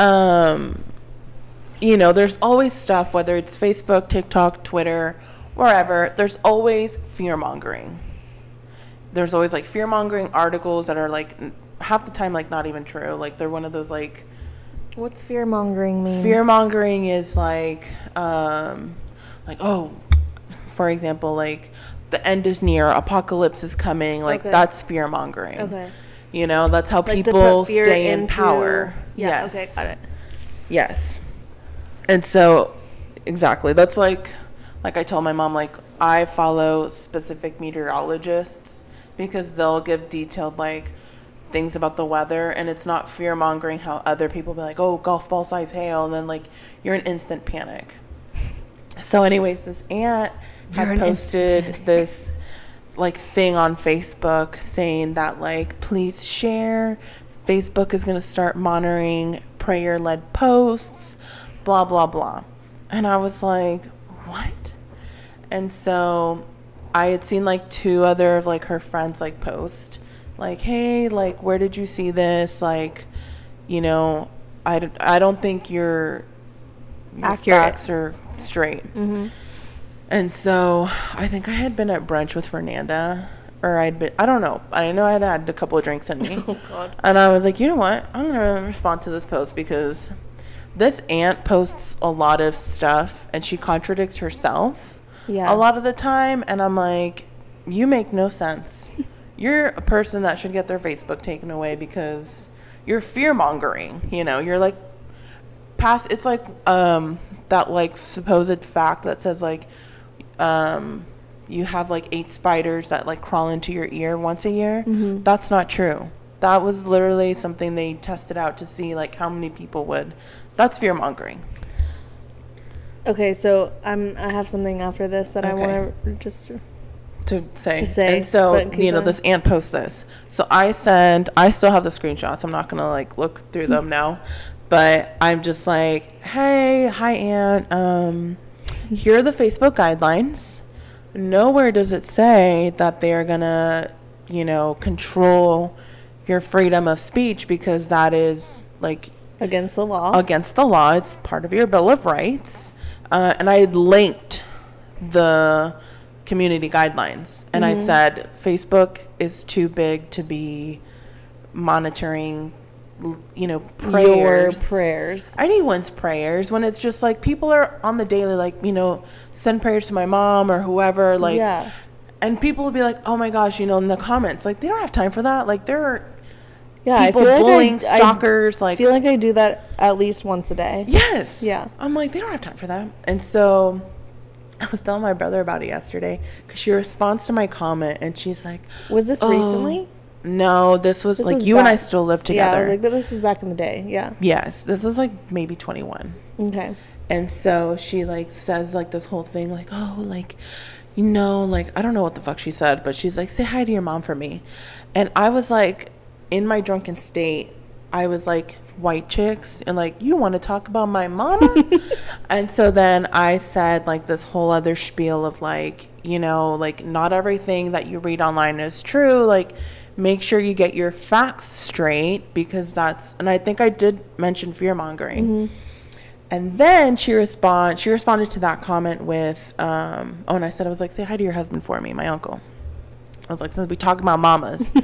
um, you know, there's always stuff, whether it's Facebook, TikTok, Twitter, wherever, there's always fear mongering. There's always like fear mongering articles that are like n- half the time like not even true. Like they're one of those like What's fear mongering mean? fear mongering is like, um, like, oh, for example, like the end is near, apocalypse is coming. Like Okay. that's fear mongering. Okay. You know, that's how Like to people put fear stay in into- power. Yeah, Yes. okay, got it. Yes. And so, exactly. That's like, like I told my mom, like, I follow specific meteorologists because they'll give detailed, like, things about the weather. And it's not fear mongering how other people be like, oh, golf ball size hail. And then, like, you're in instant panic. So, anyways, this aunt You're had in posted instant panic. this, like, thing on Facebook saying that, like, please share. Facebook is going to start monitoring prayer-led posts, blah, blah, blah. And I was like, what? And so I had seen like two other of like her friends like post like, hey, like, where did you see this? Like, you know, I, d- I don't think your, your Accurate. facts are straight. Mm-hmm. And so I think I had been at brunch with Fernanda, or I'd been, I don't know. I know I had had a couple of drinks in me. Oh, God. And I was like, you know what? I'm going to respond to this post because this aunt posts a lot of stuff and she contradicts herself Yeah. a lot of the time. And I'm like, you make no sense. You're a person that should get their Facebook taken away because you're fear mongering. You know, you're like, past, it's like um, that like supposed fact that says like, um, you have like eight spiders that like crawl into your ear once a year. Mhm. That's not true. That was literally something they tested out to see like how many people would. That's fear mongering. Okay, so I'm I have something after this that Okay. I want to just To say. To say, And so, but keep you know, going. this aunt posts this. So I send, I still have the screenshots. I'm not going to like look through them now. But I'm just like, hey, hi, aunt. Um, here are the Facebook guidelines. Nowhere does it say that they're going to, you know, control your freedom of speech, because that is like against the law. against the law. It's part of your Bill of Rights. Uh, and I had linked the community guidelines, and Mm-hmm. I said Facebook is too big to be monitoring, you know, prayers. Your prayers. Anyone's prayers, when it's just like people are on the daily, like, you know, send prayers to my mom or whoever, like, Yeah. and people will be like, oh my gosh, you know, in the comments, like, they don't have time for that. Like, there are Yeah, people I feel bullying, like I, stalkers, I like, feel like I do that at least once a day. yes. Yeah. I'm like, they don't have time for that. And so I was telling my brother about it yesterday, because she responds to my comment and she's like, Was this oh, recently? no, this was This like was you and I back- still live Yeah, I together. was like, but this was back in the day. Yeah. Yes, this was like maybe twenty-one. Okay. And so she like says like this whole thing like, oh, like, you know, like, I don't know what the fuck she said, but she's like, say hi to your mom for me. And I was like, in my drunken state, I was like, white chicks, and like, you want to talk about my mama? And so then I said like this whole other spiel of like, you know, like, not everything that you read online is true. Like, make sure you get your facts straight, because that's, and I think I did mention fear mongering. Mm-hmm. And then she respond she responded to that comment with, um, oh, and I said, I was like, say hi to your husband for me, my uncle. I was like, since we talk about mamas.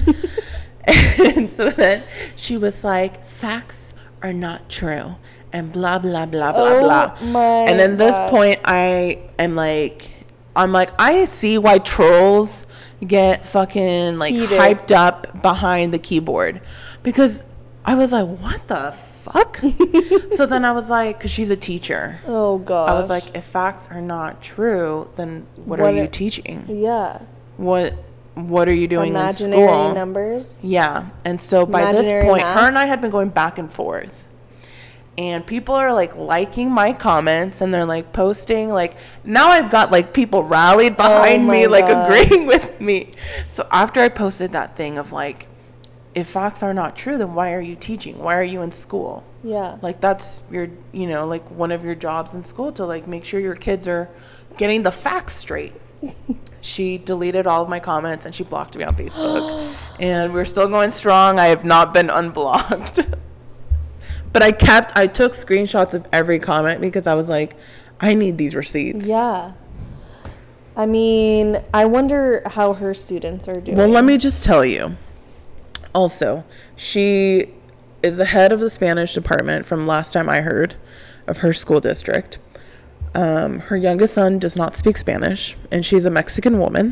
And so then she was like, facts are not true, and blah, blah, blah, blah, Oh blah. my And at this God. point, I am like, I'm like, I see why trolls get fucking like Heated. hyped up behind the keyboard, because I was like, what the fuck? So then I was like, because she's a teacher. Oh god. I was like, if facts are not true, then what, What are you are- teaching? yeah. What What are you doing Imaginary in school? numbers. Yeah. And so by Imaginary this point, math? her and I had been going back and forth. And people are like liking my comments, and they're like posting, like, now I've got like people rallied behind my me, like God. agreeing with me. So after I posted that thing of like, if facts are not true, then why are you teaching? Why are you in school? Yeah. Like, that's your, you know, like one of your jobs in school, to like make sure your kids are getting the facts straight. She deleted all of my comments and she blocked me on Facebook. And we're still going strong. I have not been unblocked. But I kept, I took screenshots of every comment, because I was like, I need these receipts. Yeah. I mean, I wonder how her students are doing. Well, let me just tell you. Also, she is the head of the Spanish department from last time I heard of her school district. Um, her youngest son does not speak Spanish, and she's a Mexican woman.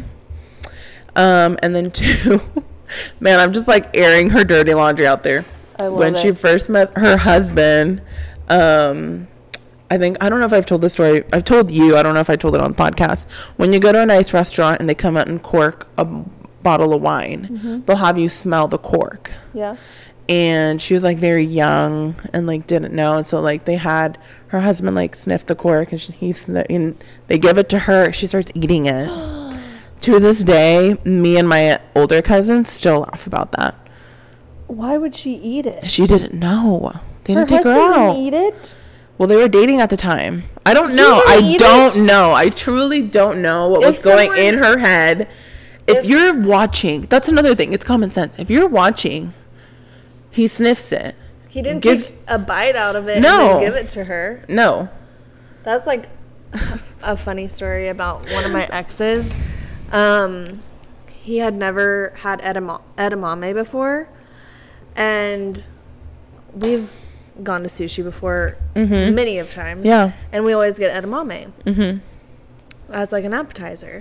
Um, and then two, man, I'm just like airing her dirty laundry out there. I love When it. she first met her husband, um, I think, I don't know if I've told this story. I've told you. I don't know if I told it on the podcast. When you go to a nice restaurant and they come out and cork a bottle of wine, Mm-hmm. they'll have you smell the cork. Yeah. And she was like very young and like didn't know, and so like they had her husband like sniff the cork, and she, he sn- and they give it to her. She starts eating it. To this day, me and my older cousins still laugh about that. Why would she eat it? She didn't know. They Her didn't take her husband out. didn't eat it? Well, they were dating at the time. I don't know. didn't I eat don't it? know. I truly don't know what If was going someone- in her head. If, If- you're watching, that's another thing. It's common sense. If you're watching, he sniffs it. He didn't Gives- take a bite out of it No. and then give it to her. No. That's like a funny story about one of my exes. Um, he had never had edam- edamame before, and we've gone to sushi before many of times. Yeah. And we always get edamame Mm-hmm. as like an appetizer.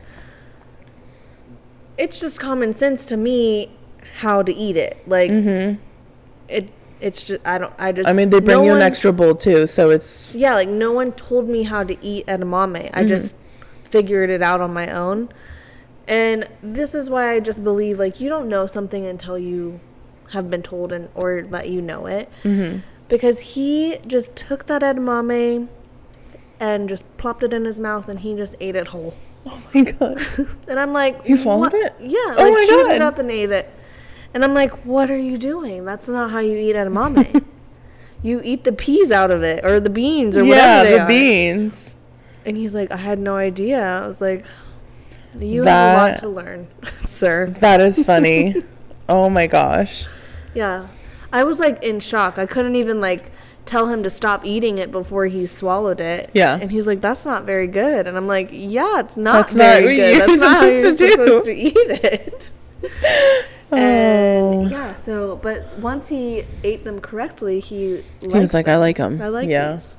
It's just common sense to me how to eat it. Like Mm-hmm. it. It's just I don't. I just. I mean, they bring no you an one- extra bowl too, so it's Yeah, like no one told me how to eat edamame. I just figured it out on my own. And this is why I just believe like you don't know something until you have been told and or that you know it. Mm-hmm. Because he just took that edamame and just plopped it in his mouth and he just ate it whole. Oh my god. And I'm like, he swallowed what? it? Yeah. Oh like, my chewed god. it up and ate it. And I'm like, what are you doing? That's not how you eat edamame. You eat the peas out of it or the beans or yeah, whatever they the are. beans. And he's like, I had no idea. I was like, you That- have a lot to learn, sir. That is funny. Oh my gosh. Yeah. I was like in shock. I couldn't even like tell him to stop eating it before he swallowed it. Yeah. And he's like, that's not very good. And I'm like, yeah, it's not That's not very what good. you're That's not how you're supposed to do." supposed to eat it. Oh. And yeah, so, but once he ate them correctly, he He was like, I like them. I like yeah. these.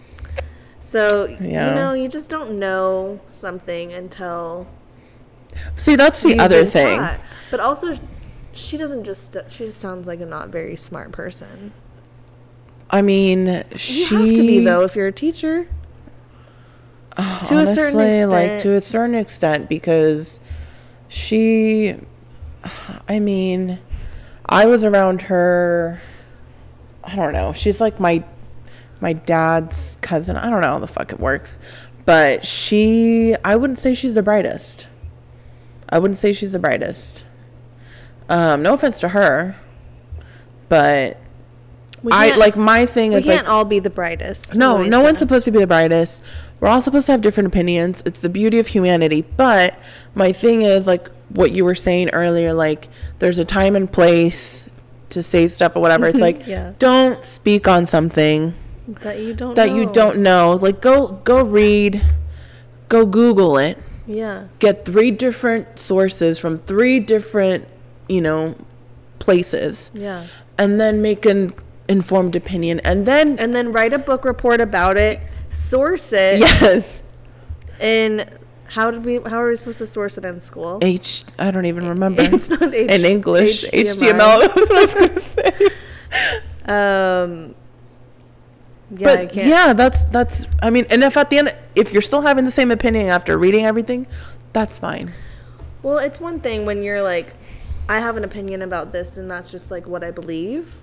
So, Yeah. you know, you just don't know something until See, that's the you've other been thing. taught. But also, she doesn't just, she just sounds like a not very smart person. I mean, You she have to be, though, if you're a teacher. Oh, To a certain honestly, like extent. to a certain extent, because she, I mean, I was around her. I don't know. She's like my my dad's cousin. I don't know how the fuck it works, but she. I wouldn't say she's the brightest. I wouldn't say she's the brightest. Um, no offense to her, but We I can't- like my thing We is can't like all be the brightest. no, Louisa. no one's supposed to be the brightest. We're all supposed to have different opinions. It's the beauty of humanity. But my thing is like what you were saying earlier, like there's a time and place to say stuff or whatever. It's like Yeah. don't speak on something that you don't that know. you don't know. Like go go read, go Google it. Yeah. Get three different sources from three different, you know, places. Yeah. And then make an informed opinion. And then And then write a book report about it, source it, yes. and how did we? How are we supposed to source it in school? H I don't even remember. It's not H- in English. H T M H L. T M L. That's what I was gonna say. Um. Yeah, I But can't. yeah, that's that's I mean, and if at the end if you're still having the same opinion after reading everything, that's fine. Well, it's one thing when you're like, I have an opinion about this, and that's just like what I believe.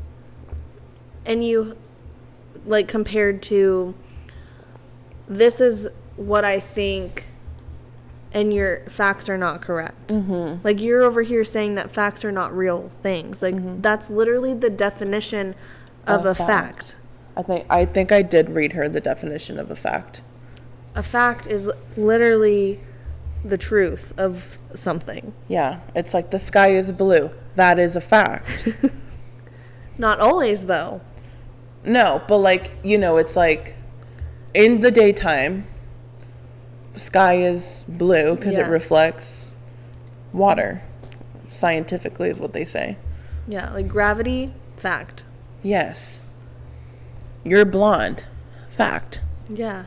And you, like, compared to, this is what I think, and your facts are not correct. Mm-hmm. Like, you're over here saying that facts are not real things. Like, Mm-hmm. that's literally the definition of A a fact. fact. I think I think I did read her the definition of a fact. A fact is literally the truth of something. Yeah, it's like the sky is blue. That is a fact. Not always, though. No, but like, you know, it's like in the daytime, sky is blue because Yeah. it reflects water. Scientifically is what they say. Yeah, like gravity, fact. Yes. You're blonde. Fact. Yeah.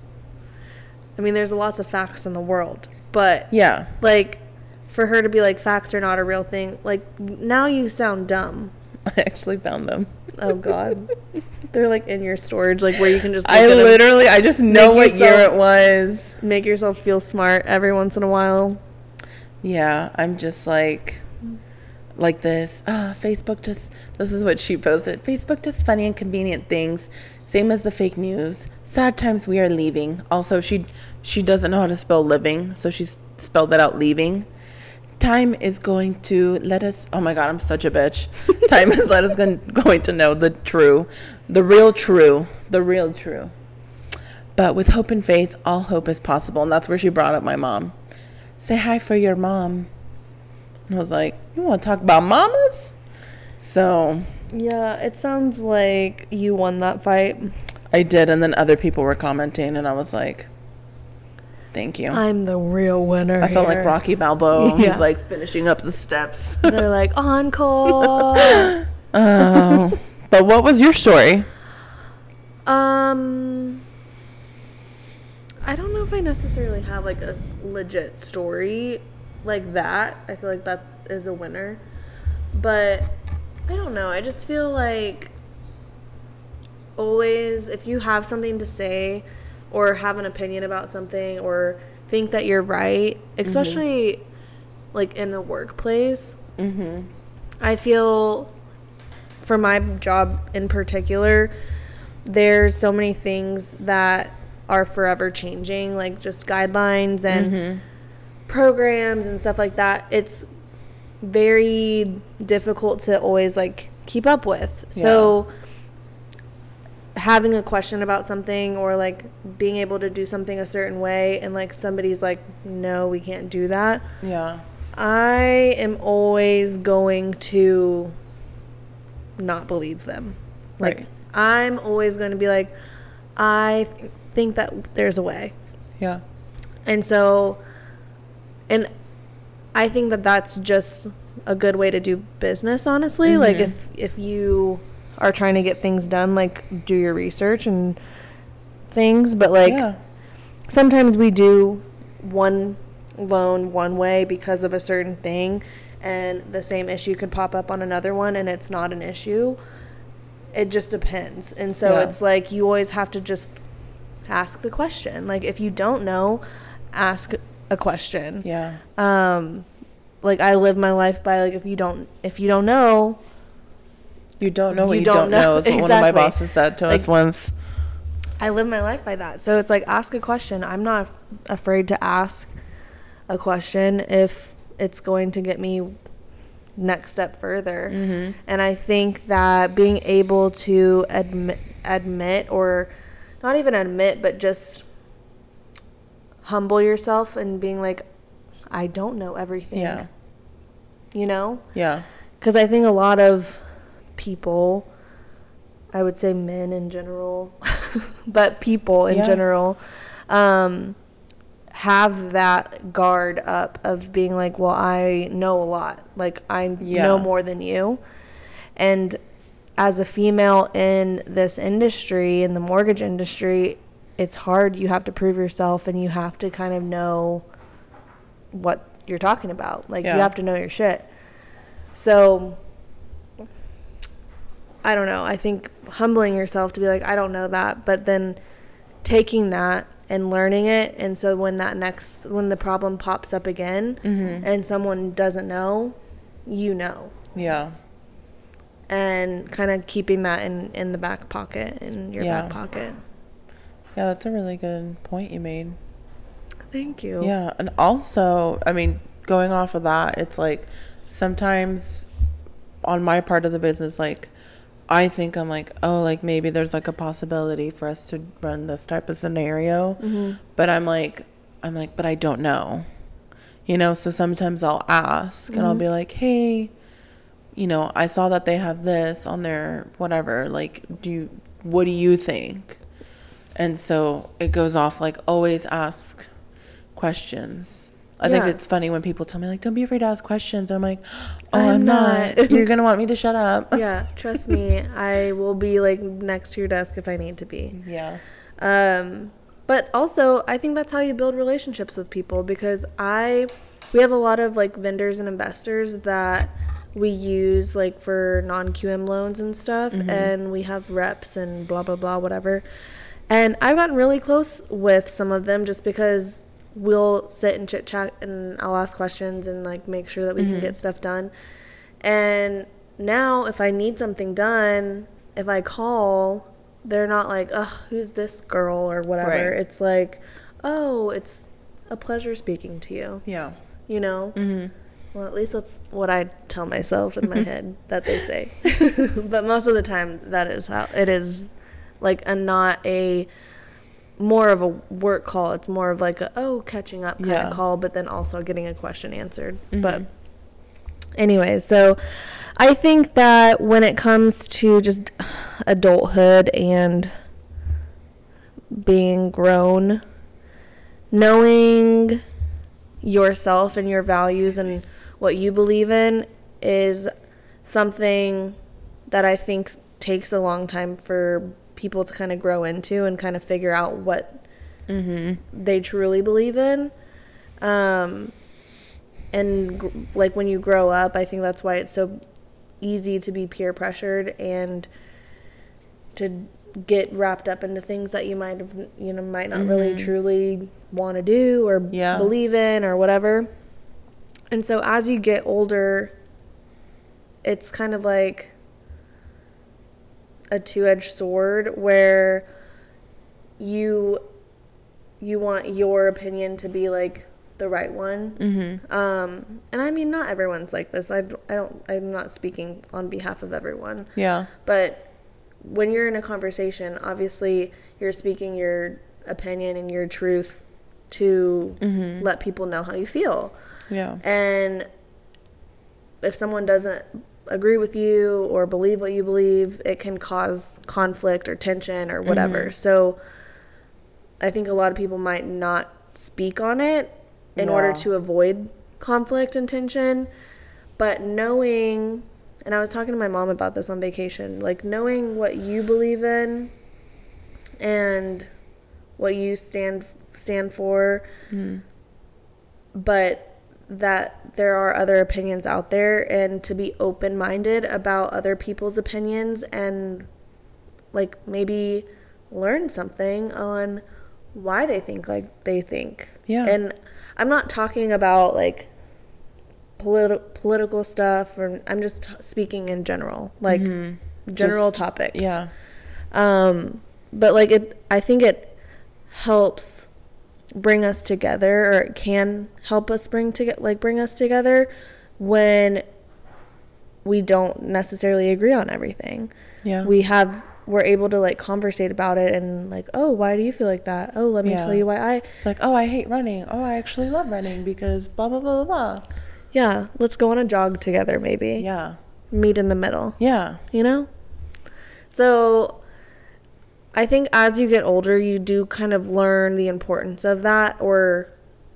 I mean, there's lots of facts in the world, but Yeah. like for her to be like facts are not a real thing, like now you sound dumb. I actually found them. Oh God, they're like in your storage, like where you can just look I at 'em, literally, I just know Make what year yourself- it was. make yourself feel smart every once in a while. Yeah, I'm just like, like this. Ah, Facebook just, this is what she posted. Facebook does funny and convenient things. Same as the fake news. Sad times we are leaving. Also, she she doesn't know how to spell living, so she's spelled that out leaving. Time is going to let us, oh my God, I'm such a bitch. Time is let us going, going to know the true, the real true, the real true. But with hope and faith, all hope is possible. And that's where she brought up my mom. Say hi for your mom. And I was like, you want to talk about mamas? So Yeah, it sounds like you won that fight. I did. And then other people were commenting. And I was like, thank you. I'm the real winner. I felt like here. Rocky Balboa. Yeah. He's like finishing up the steps. They're like encore. Oh. But what was your story? Um, I don't know if I necessarily have like a legit story like that. I feel like that is a winner. But I don't know. I just feel like always if you have something to say or have an opinion about something or think that you're right, especially like in the workplace, Mm-hmm. I feel for my job in particular, there's so many things that are forever changing, like just guidelines and mm-hmm. programs and stuff like that. It's very difficult to always like keep up with. Yeah. So having a question about something or like being able to do something a certain way and like somebody's like, no, we can't do that. Yeah. I am always going to not believe them. Like, right. I'm always going to be like, I th- think that there's a way. Yeah. And so, and I think that that's just a good way to do business, honestly. Mm-hmm. Like, if, if you are trying to get things done, like, do your research and things. But, like, yeah. sometimes we do one loan one way because of a certain thing, and the same issue could pop up on another one and it's not an issue. It just depends. And so yeah. it's like you always have to just ask the question. Like, if you don't know, ask a question. Yeah. Um like, I live my life by, like, if you don't if you don't know, you don't know what you, you don't, don't know, know is what exactly. One of my bosses said to like, us once. I live my life by that. So it's like, ask a question. I'm not afraid to ask a question if it's going to get me next step further. Mm-hmm. And I think that being able to admit, admit or not even admit, but just humble yourself and being like, I don't know everything. Yeah. You know? Yeah. Because I think a lot of people, I would say men in general, but people in yeah. general, um, have that guard up of being like, well, I know a lot. Like, I yeah. know more than you. And as a female in this industry, in the mortgage industry, it's hard. You have to prove yourself, and you have to kind of know what you're talking about. Like, yeah. you have to know your shit. So, I don't know. I think humbling yourself to be like, I don't know that, but then taking that and learning it, and so when that next when the problem pops up again, mm-hmm. and someone doesn't know, you know. Yeah. And kind of keeping that in in the back pocket, in your yeah. back pocket. Yeah, that's a really good point you made. Thank you. Yeah, and also, I mean, going off of that, it's like sometimes on my part of the business, like, I think I'm like, oh, like, maybe there's, like, a possibility for us to run this type of scenario. Mm-hmm. But I'm like, I'm like, but I don't know. You know, so sometimes I'll ask, mm-hmm. and I'll be like, hey, you know, I saw that they have this on their whatever. Like, do you, what do you think? And so it goes off, like, always ask questions. I yeah. think it's funny when people tell me, like, don't be afraid to ask questions. And I'm like, oh, I'm, I'm not. not. You're going to want me to shut up. Yeah, trust me. I will be, like, next to your desk if I need to be. Yeah. Um, but also, I think that's how you build relationships with people, because I, we have a lot of, like, vendors and investors that we use, like, for non-Q M loans and stuff. Mm-hmm. And we have reps and blah, blah, blah, whatever. And I've gotten really close with some of them just because we'll sit and chit chat, and I'll ask questions and, like, make sure that we mm-hmm. can get stuff done. And now if I need something done, if I call, they're not like, ugh, who's this girl or whatever. Right. It's like, oh, it's a pleasure speaking to you. Yeah. You know? Mm-hmm. Well, at least that's what I tell myself in my head that they say. But most of the time, that is how it is, like, a not a more of a work call. It's more of like a, oh, catching up kind yeah. of call, but then also getting a question answered. Mm-hmm. But anyway, so I think that when it comes to just adulthood and being grown, knowing yourself and your values and what you believe in is something that I think takes a long time for people to kind of grow into and kind of figure out what mm-hmm. they truly believe in. Um, and gr- like when you grow up, I think that's why it's so easy to be peer pressured and to get wrapped up into things that you might have, you know, might not mm-hmm. really truly want to do or yeah. believe in or whatever. And so as you get older, it's kind of like a two-edged sword where you you want your opinion to be like the right one. Mm-hmm. Um, and I mean, not everyone's like this. I, I don't, I'm not speaking on behalf of everyone. Yeah. But when you're in a conversation, obviously you're speaking your opinion and your truth to mm-hmm. let people know how you feel. Yeah. And if someone doesn't agree with you or believe what you believe, it can cause conflict or tension or whatever. Mm-hmm. So I think a lot of people might not speak on it in yeah. order to avoid conflict and tension. But knowing, and I was talking to my mom about this on vacation, like knowing what you believe in and what you stand stand for, mm. but that there are other opinions out there, and to be open-minded about other people's opinions and like maybe learn something on why they think like they think. Yeah. And I'm not talking about like politi- political stuff, or I'm just t- speaking in general, like mm-hmm. general just, topics. Yeah. Um, but like it, I think it helps bring us together, or it can help us bring to like bring us together when we don't necessarily agree on everything. Yeah. We have we're able to like conversate about it and like, oh, why do you feel like that? Oh, let me yeah. tell you why I it's like, oh, I hate running. Oh, I actually love running because blah blah blah blah blah. Yeah, let's go on a jog together maybe. Yeah. Meet in the middle. Yeah. You know? So I think as you get older, you do kind of learn the importance of that, or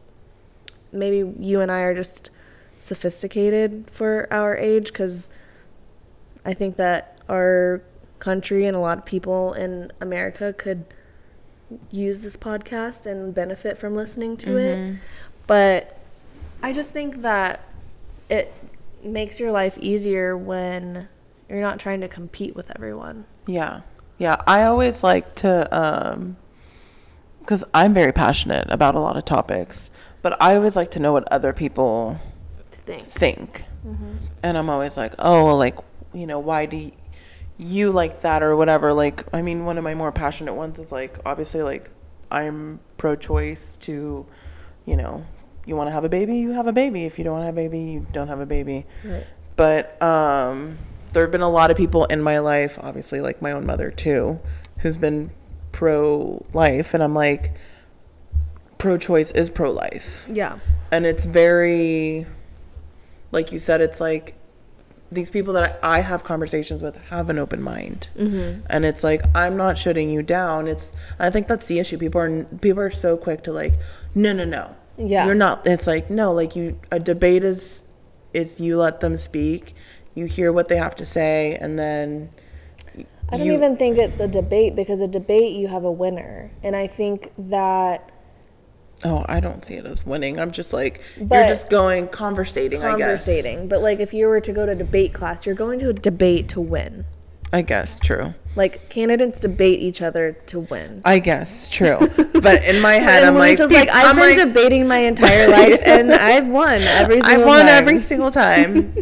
maybe you and I are just sophisticated for our age, because I think that our country and a lot of people in America could use this podcast and benefit from listening to mm-hmm. it. But I just think that it makes your life easier when you're not trying to compete with everyone. Yeah. Yeah. I always like to, um, because I'm very passionate about a lot of topics, but I always like to know what other people think. think. Mm-hmm. And I'm always like, oh, well, like, you know, why do you, you like that or whatever? Like, I mean, one of my more passionate ones is like, obviously, like, I'm pro-choice to, you know, you want to have a baby, you have a baby. If you don't want to have a baby, you don't have a baby. Right. But um, there have been a lot of people in my life, obviously, like my own mother too, who's been pro-life. And I'm like, pro-choice is pro-life. Yeah. And it's very, like you said, it's like, these people that I have conversations with have an open mind. Mm-hmm. And it's like, I'm not shutting you down. It's, I think that's the issue. People are, people are so quick to like, no, no, no. Yeah. You're not, it's like, no, like you, a debate is, is you let them speak, you hear what they have to say, and then I don't you, even think it's a debate, because a debate, you have a winner. And I think that, oh, I don't see it as winning. I'm just like, but you're just going conversating, I guess. Conversating. But like if you were to go to debate class, you're going to a debate to win. I guess, true. Like, candidates debate each other to win. I guess, true. But in my head, I'm like, like, I've I'm been like, debating my entire life, and I've won every single time. I've won time. every single time.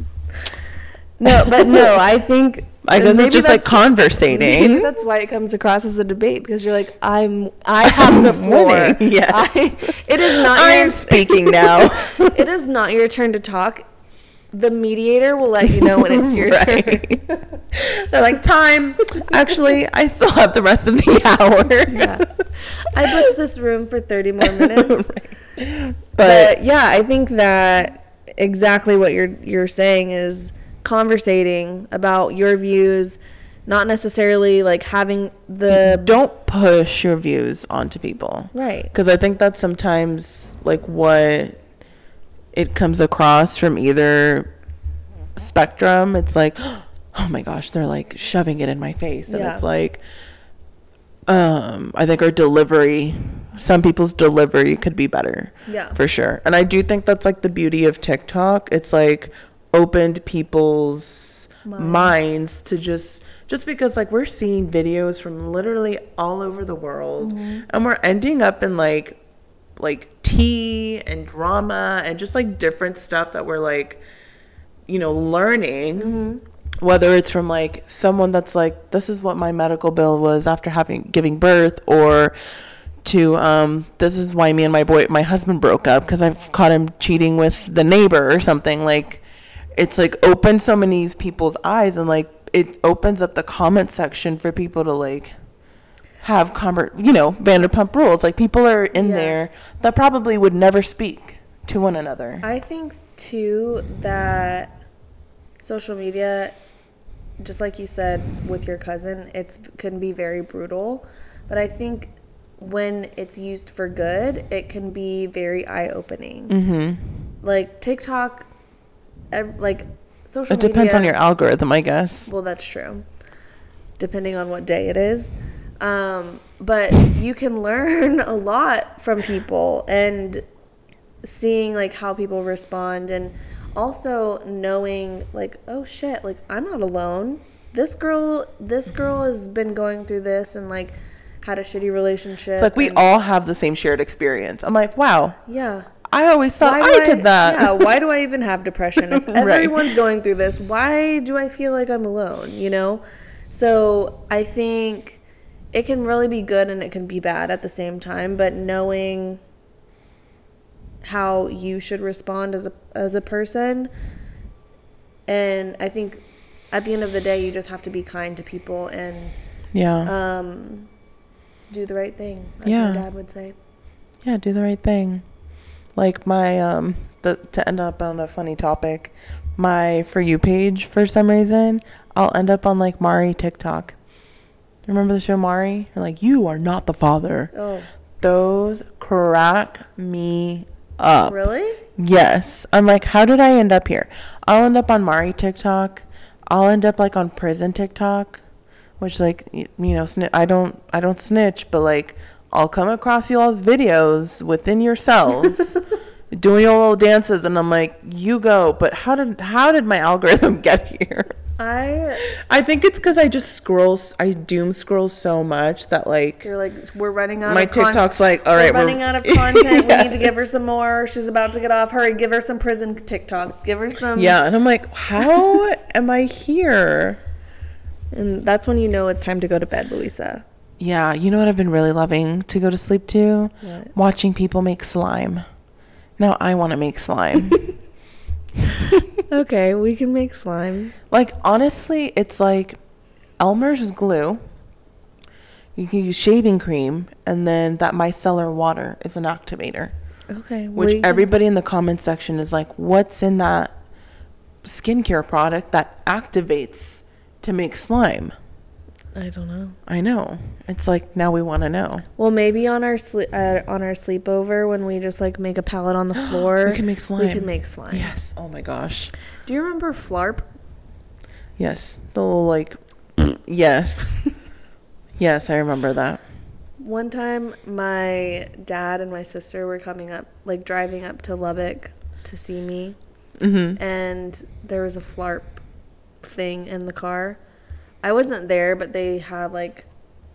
No, but no, I think... I guess it's just like conversating. Maybe that's why it comes across as a debate, because you're like, I'm, I have the floor. Yes. I, it is not I your, am speaking now. It is not your turn to talk. The mediator will let you know when it's your right. turn. They're like, time. Actually, I still have the rest of the hour. Yeah. I booked this room for thirty more minutes. Right. But, but yeah, I think that exactly what you're you're saying is conversating about your views, not necessarily like having the... Don't push your views onto people. Right. Because I think that's sometimes like what it comes across from either spectrum. It's like, oh my gosh, they're like shoving it in my face. And yeah. it's like, um, I think our delivery, some people's delivery could be better. Yeah. For sure. And I do think that's like the beauty of TikTok. It's like opened people's Mind. minds to just, just because like we're seeing videos from literally all over the world, mm-hmm. and we're ending up in like, like tea and drama and just like different stuff that we're like, you know, learning, Mm-hmm. whether it's from like someone that's like, this is what my medical bill was after having giving birth, or to um this is why me and my boy my husband broke up because I've caught him cheating with the neighbor or something. Like, it's like opened so many people's eyes, and like it opens up the comment section for people to like have convert you know Vanderpump Rules. Like, people are in Yeah. there that probably would never speak to one another. I think too that social media, just like you said with your cousin, it's can be very brutal, but I think when it's used for good, it can be very eye-opening. Mm-hmm. Like TikTok, ev- like social It depends media, on your algorithm, I guess. well, that's true, depending on what day it is. Um, but you can learn a lot from people, and seeing like how people respond, and also knowing like, oh shit, like I'm not alone. This girl, this girl has been going through this and like had a shitty relationship. It's like we and- all have the same shared experience. I'm like, wow, yeah. I always thought Why do I did that. Yeah, why do I even have depression? If Right. everyone's going through this, why do I feel like I'm alone, you know? So I think it can really be good and it can be bad at the same time, but knowing how you should respond as a as a person, and I think at the end of the day you just have to be kind to people and Yeah. um do the right thing, as Yeah. my dad would say. Yeah, do the right thing. Like my um the to end up on a funny topic, my For You page, for some reason, I'll end up on like Mari TikTok. Remember the show Mari? You're like, you are not the father. Oh, Those crack me up. really? Yes. I'm like, how did I end up here? I'll end up on Mari TikTok. I'll end up like on prison TikTok, which like, y- you know, sni- I don't, I don't snitch, but like, I'll come across y'all's videos within your cells doing your little dances. And I'm like, you go. But how did, how did my algorithm get here? I I think it's because I just scroll, s- I doom scroll so much that like, You're like, we're running out my of con- TikTok's like, all we're right, running out of content. We need to give her Yes. some more. She's about to get off. Hurry, give her some prison TikToks. Give her some. Yeah, and I'm like, how am I here? And that's when you know it's time to go to bed, Louisa. Yeah, you know what I've been really loving to go to sleep to? What? Watching people make slime. Now I want to make slime. Okay, we can make slime. Like, honestly, it's like Elmer's glue. You can use shaving cream, and then that micellar water is an activator. Okay. Which we can- everybody in the comment section is like, what's in that skincare product that activates to make slime? I don't know. I know. It's like, now we want to know. Well, maybe on our sleep uh, on our sleepover when we just like make a pallet on the floor, We can make slime. We can make slime. Yes. Oh my gosh. Do you remember Flarp? Yes. The little like, yes. Yes, I remember that. One time, my dad and my sister were coming up, like driving up to Lubbock to see me, Mm-hmm. and there was a Flarp thing in the car. I wasn't there, but they have like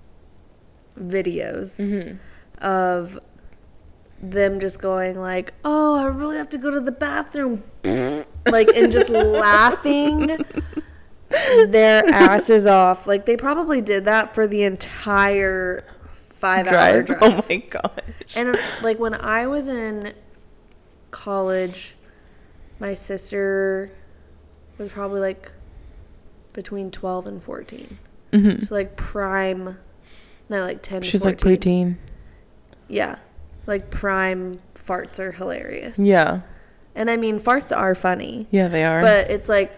videos Mm-hmm. of them just going like, "Oh, I really have to go to the bathroom," like, and just laughing their asses off. Like, they probably did that for the entire five-hour Drive. drive. Oh my gosh. And like when I was in college, my sister was probably like between twelve and fourteen. Mm-hmm. So like prime, no, like ten. She's to like fourteen. preteen. Yeah, like prime farts are hilarious. Yeah. And I mean farts are funny, Yeah, they are. but it's like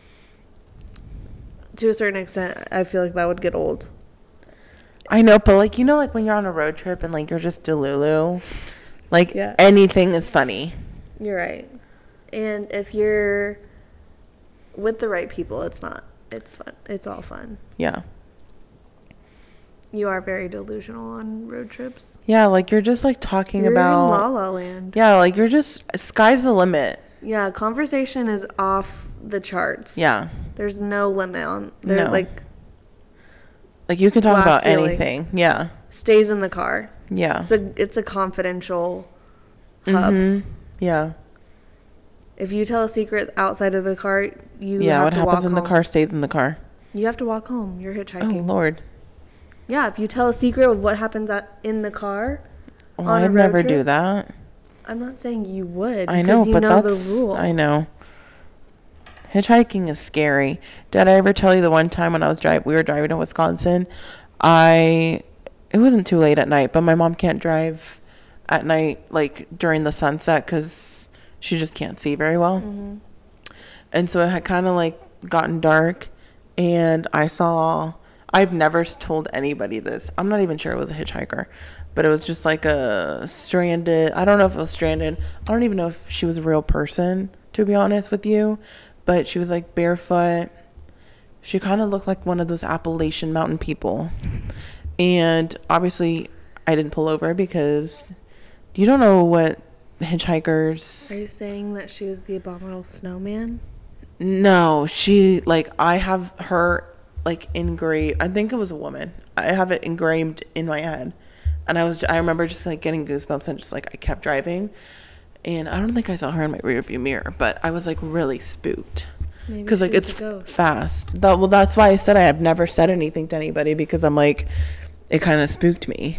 to a certain extent, I feel like that would get old. I know, but like, you know, like when you're on a road trip and like you're just Delulu, like Yeah. anything is funny. You're right. And if you're with the right people, it's not. It's fun. It's all fun. Yeah. You are very delusional on road trips. Yeah, like you're just like talking You're about. in La La Land. Yeah, like you're just, sky's the limit. Yeah, conversation is off the charts. Yeah. There's no limit on. There, No. like Like you can talk Glass about ceiling. anything. Yeah. stays in the car. Yeah. It's a it's a confidential hub. Mhm. Yeah. If you tell a secret outside of the car, you Yeah, have what to happens walk in the home. car stays in the car. You have to walk home. You're Oh, hitchhiking. Lord. Yeah, if you tell a secret of what happens at, in the car, Well, on a I'd road never trip, do that. I'm not saying you would. I know, because you but know that's... the rule. I know. Hitchhiking is scary. Did I ever tell you the one time when I was driving, we were driving to Wisconsin, I, it wasn't too late at night, but my mom can't drive at night, like during the sunset, because she just can't see very well. Mm-hmm. And so it had kind of like gotten dark, and I saw, I've never told anybody this. I'm not even sure it was a hitchhiker, but it was just like a stranded, I don't know if it was stranded. I don't even know if she was a real person, to be honest with you. But she was like barefoot. She kind of looked like one of those Appalachian mountain people. And obviously I didn't pull over because you don't know what hitchhikers... Are you saying that she was the abominable snowman? No, she, like, I have her like engraved. I think it was a woman. I have it engraved in my head. And I was, I remember just like getting goosebumps and just like I kept driving. And I don't think I saw her in my rearview mirror, but I was like really spooked because like it's fast. That, well, that's why I said I have never said anything to anybody, because I'm like, it kind of spooked me.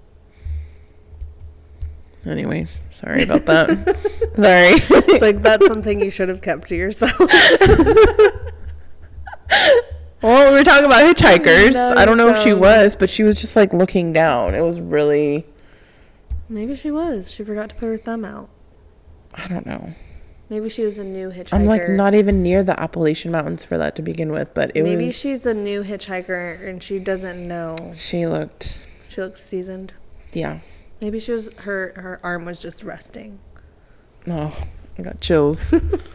Anyways, sorry about that. Sorry. It's like, that's something you should have kept to yourself. Well, we were talking about hitchhikers. No, I don't know so... if she was, but she was just like looking down. It was really... Maybe she was. She forgot to put her thumb out. I don't know. Maybe she was a new hitchhiker. I'm like not even near the Appalachian Mountains for that to begin with, but it Maybe was... Maybe she's a new hitchhiker and she doesn't know. She looked... She looked seasoned. Yeah. Maybe she was, her, her arm was just resting. Oh, I got chills.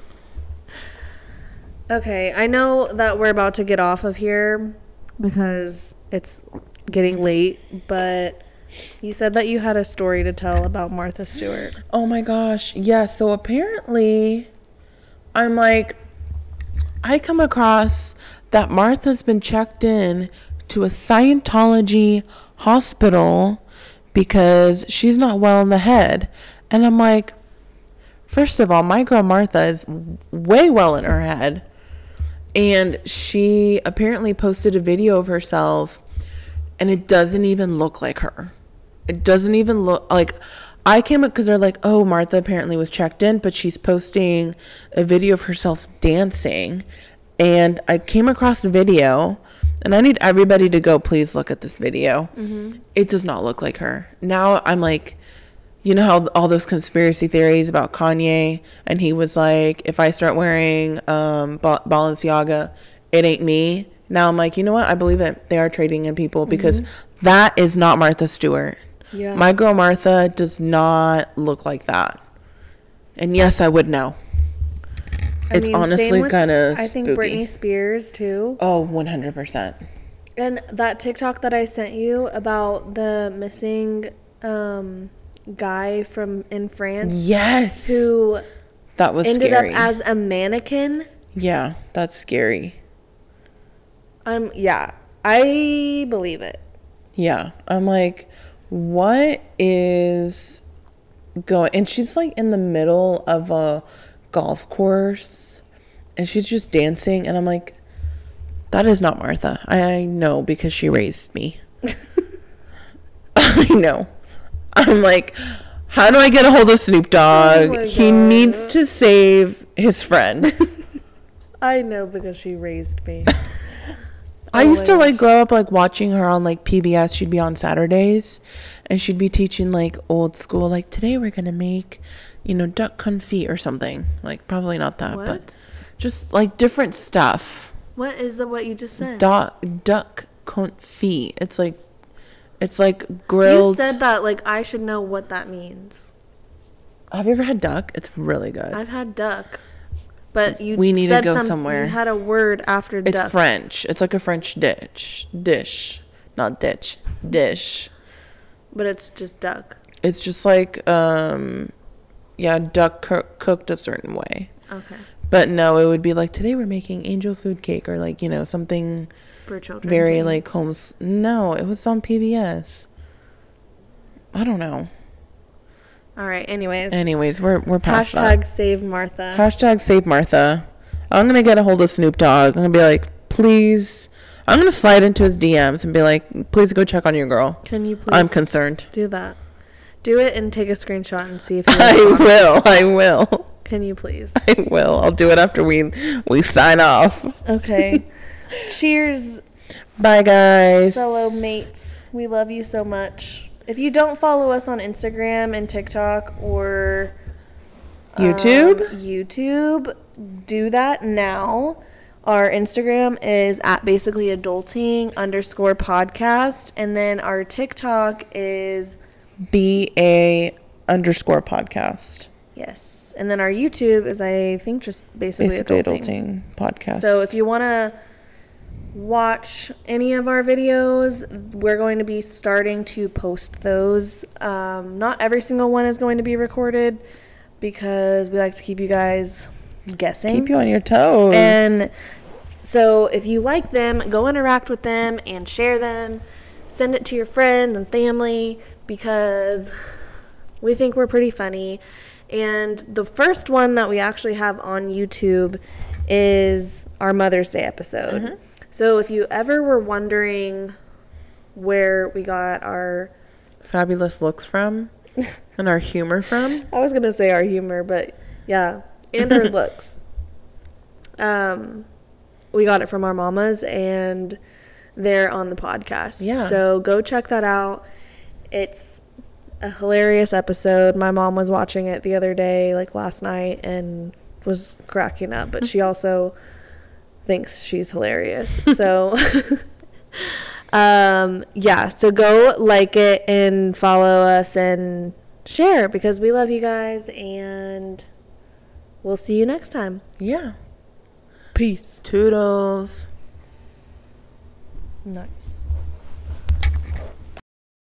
Okay, I know that we're about to get off of here because it's getting late, but you said that you had a story to tell about Martha Stewart. Oh my gosh. Yeah, so apparently I'm like, I come across that Martha's been checked in to a Scientology hospital because she's not well in the head. And I'm like, first of all, my girl Martha is way well in her head. And she apparently posted a video of herself, and it doesn't even look like her. It doesn't even look like... I came up because they're like, oh, Martha apparently was checked in, but she's posting a video of herself dancing. And I came across the video, and I need everybody to go, please look at this video. Mm-hmm. It does not look like her. Now I'm like... You know how all those conspiracy theories about Kanye, and he was like, if I start wearing um, Balenciaga, it ain't me. Now I'm like, you know what? I believe it. They are trading in people, because mm-hmm. that is not Martha Stewart. Yeah. My girl Martha does not look like that. And yes, I would know. I it's mean, honestly kind of I think spooky. Britney Spears too. Oh, one hundred percent. And that TikTok that I sent you about the missing... Um, guy from in France, yes, who that was ended scary. up as a mannequin. Yeah, that's scary. Um yeah, I believe it. Yeah, I'm like, what is going... And she's like in the middle of a golf course and she's just dancing, and I'm like, that is not Martha. I know, because she raised me. I know. I'm like, how do I get a hold of Snoop Dogg? Oh he needs to save his friend. I know, because she raised me. I oh used to gosh. like grow up like watching her on like P B S. She'd be on Saturdays, and she'd be teaching like old school, like, today we're gonna make, you know, duck confit or something. Like, probably not that, what? But just like different stuff. What is the what you just said? Duck duck confit. It's like It's like grilled... You said that like I should know what that means. Have you ever had duck? It's really good. I've had duck. But you we need said to go some, somewhere. You had a word after it's duck. It's French. It's like a French dish. Dish. Not ditch. Dish. But it's just duck. It's just like, um, yeah, duck co- cooked a certain way. Okay. But no, it would be like, today we're making angel food cake, or like, you know, something... For children. Very thing. Like homes. No, it was on P B S. I don't know. All right. Anyways. Anyways, we're we're past Hashtag that. save Martha. Hashtag save Martha. I'm gonna get a hold of Snoop Dogg. I'm gonna be like, please. I'm gonna slide into his D Ms and be like, please go check on your girl. Can you please? I'm concerned. Do that. Do it and take a screenshot and see if you. I will. I will. Can you please? I will. I'll do it after we we sign off. Okay. Cheers. Bye, guys. Fellow mates. We love you so much. If you don't follow us on Instagram and TikTok or YouTube, um, YouTube, do that now. Our Instagram is at basically adulting underscore podcast, and then our TikTok is B A underscore podcast. yes, and then our YouTube is I think just basically, Basically adulting. adulting podcast. So if you want to watch any of our videos, we're going to be starting to post those. Um, not every single one is going to be recorded because we like to keep you guys guessing. Keep you on your toes. And so if you like them, go interact with them and share them. Send it to your friends and family because we think we're pretty funny. And the first one that we actually have on YouTube is our Mother's Day episode. Mm-hmm. So if you ever were wondering where we got our fabulous looks from and our humor from. I was going to say our humor, but yeah, and our looks. Um, we got it from our mamas and they're on the podcast. Yeah. So go check that out. It's a hilarious episode. My mom was watching it the other day, like last night, and was cracking up, but she also thinks she's hilarious. So um yeah, so go like it and follow us and share because we love you guys, and we'll see you next time. Yeah. Peace. Toodles. Nice.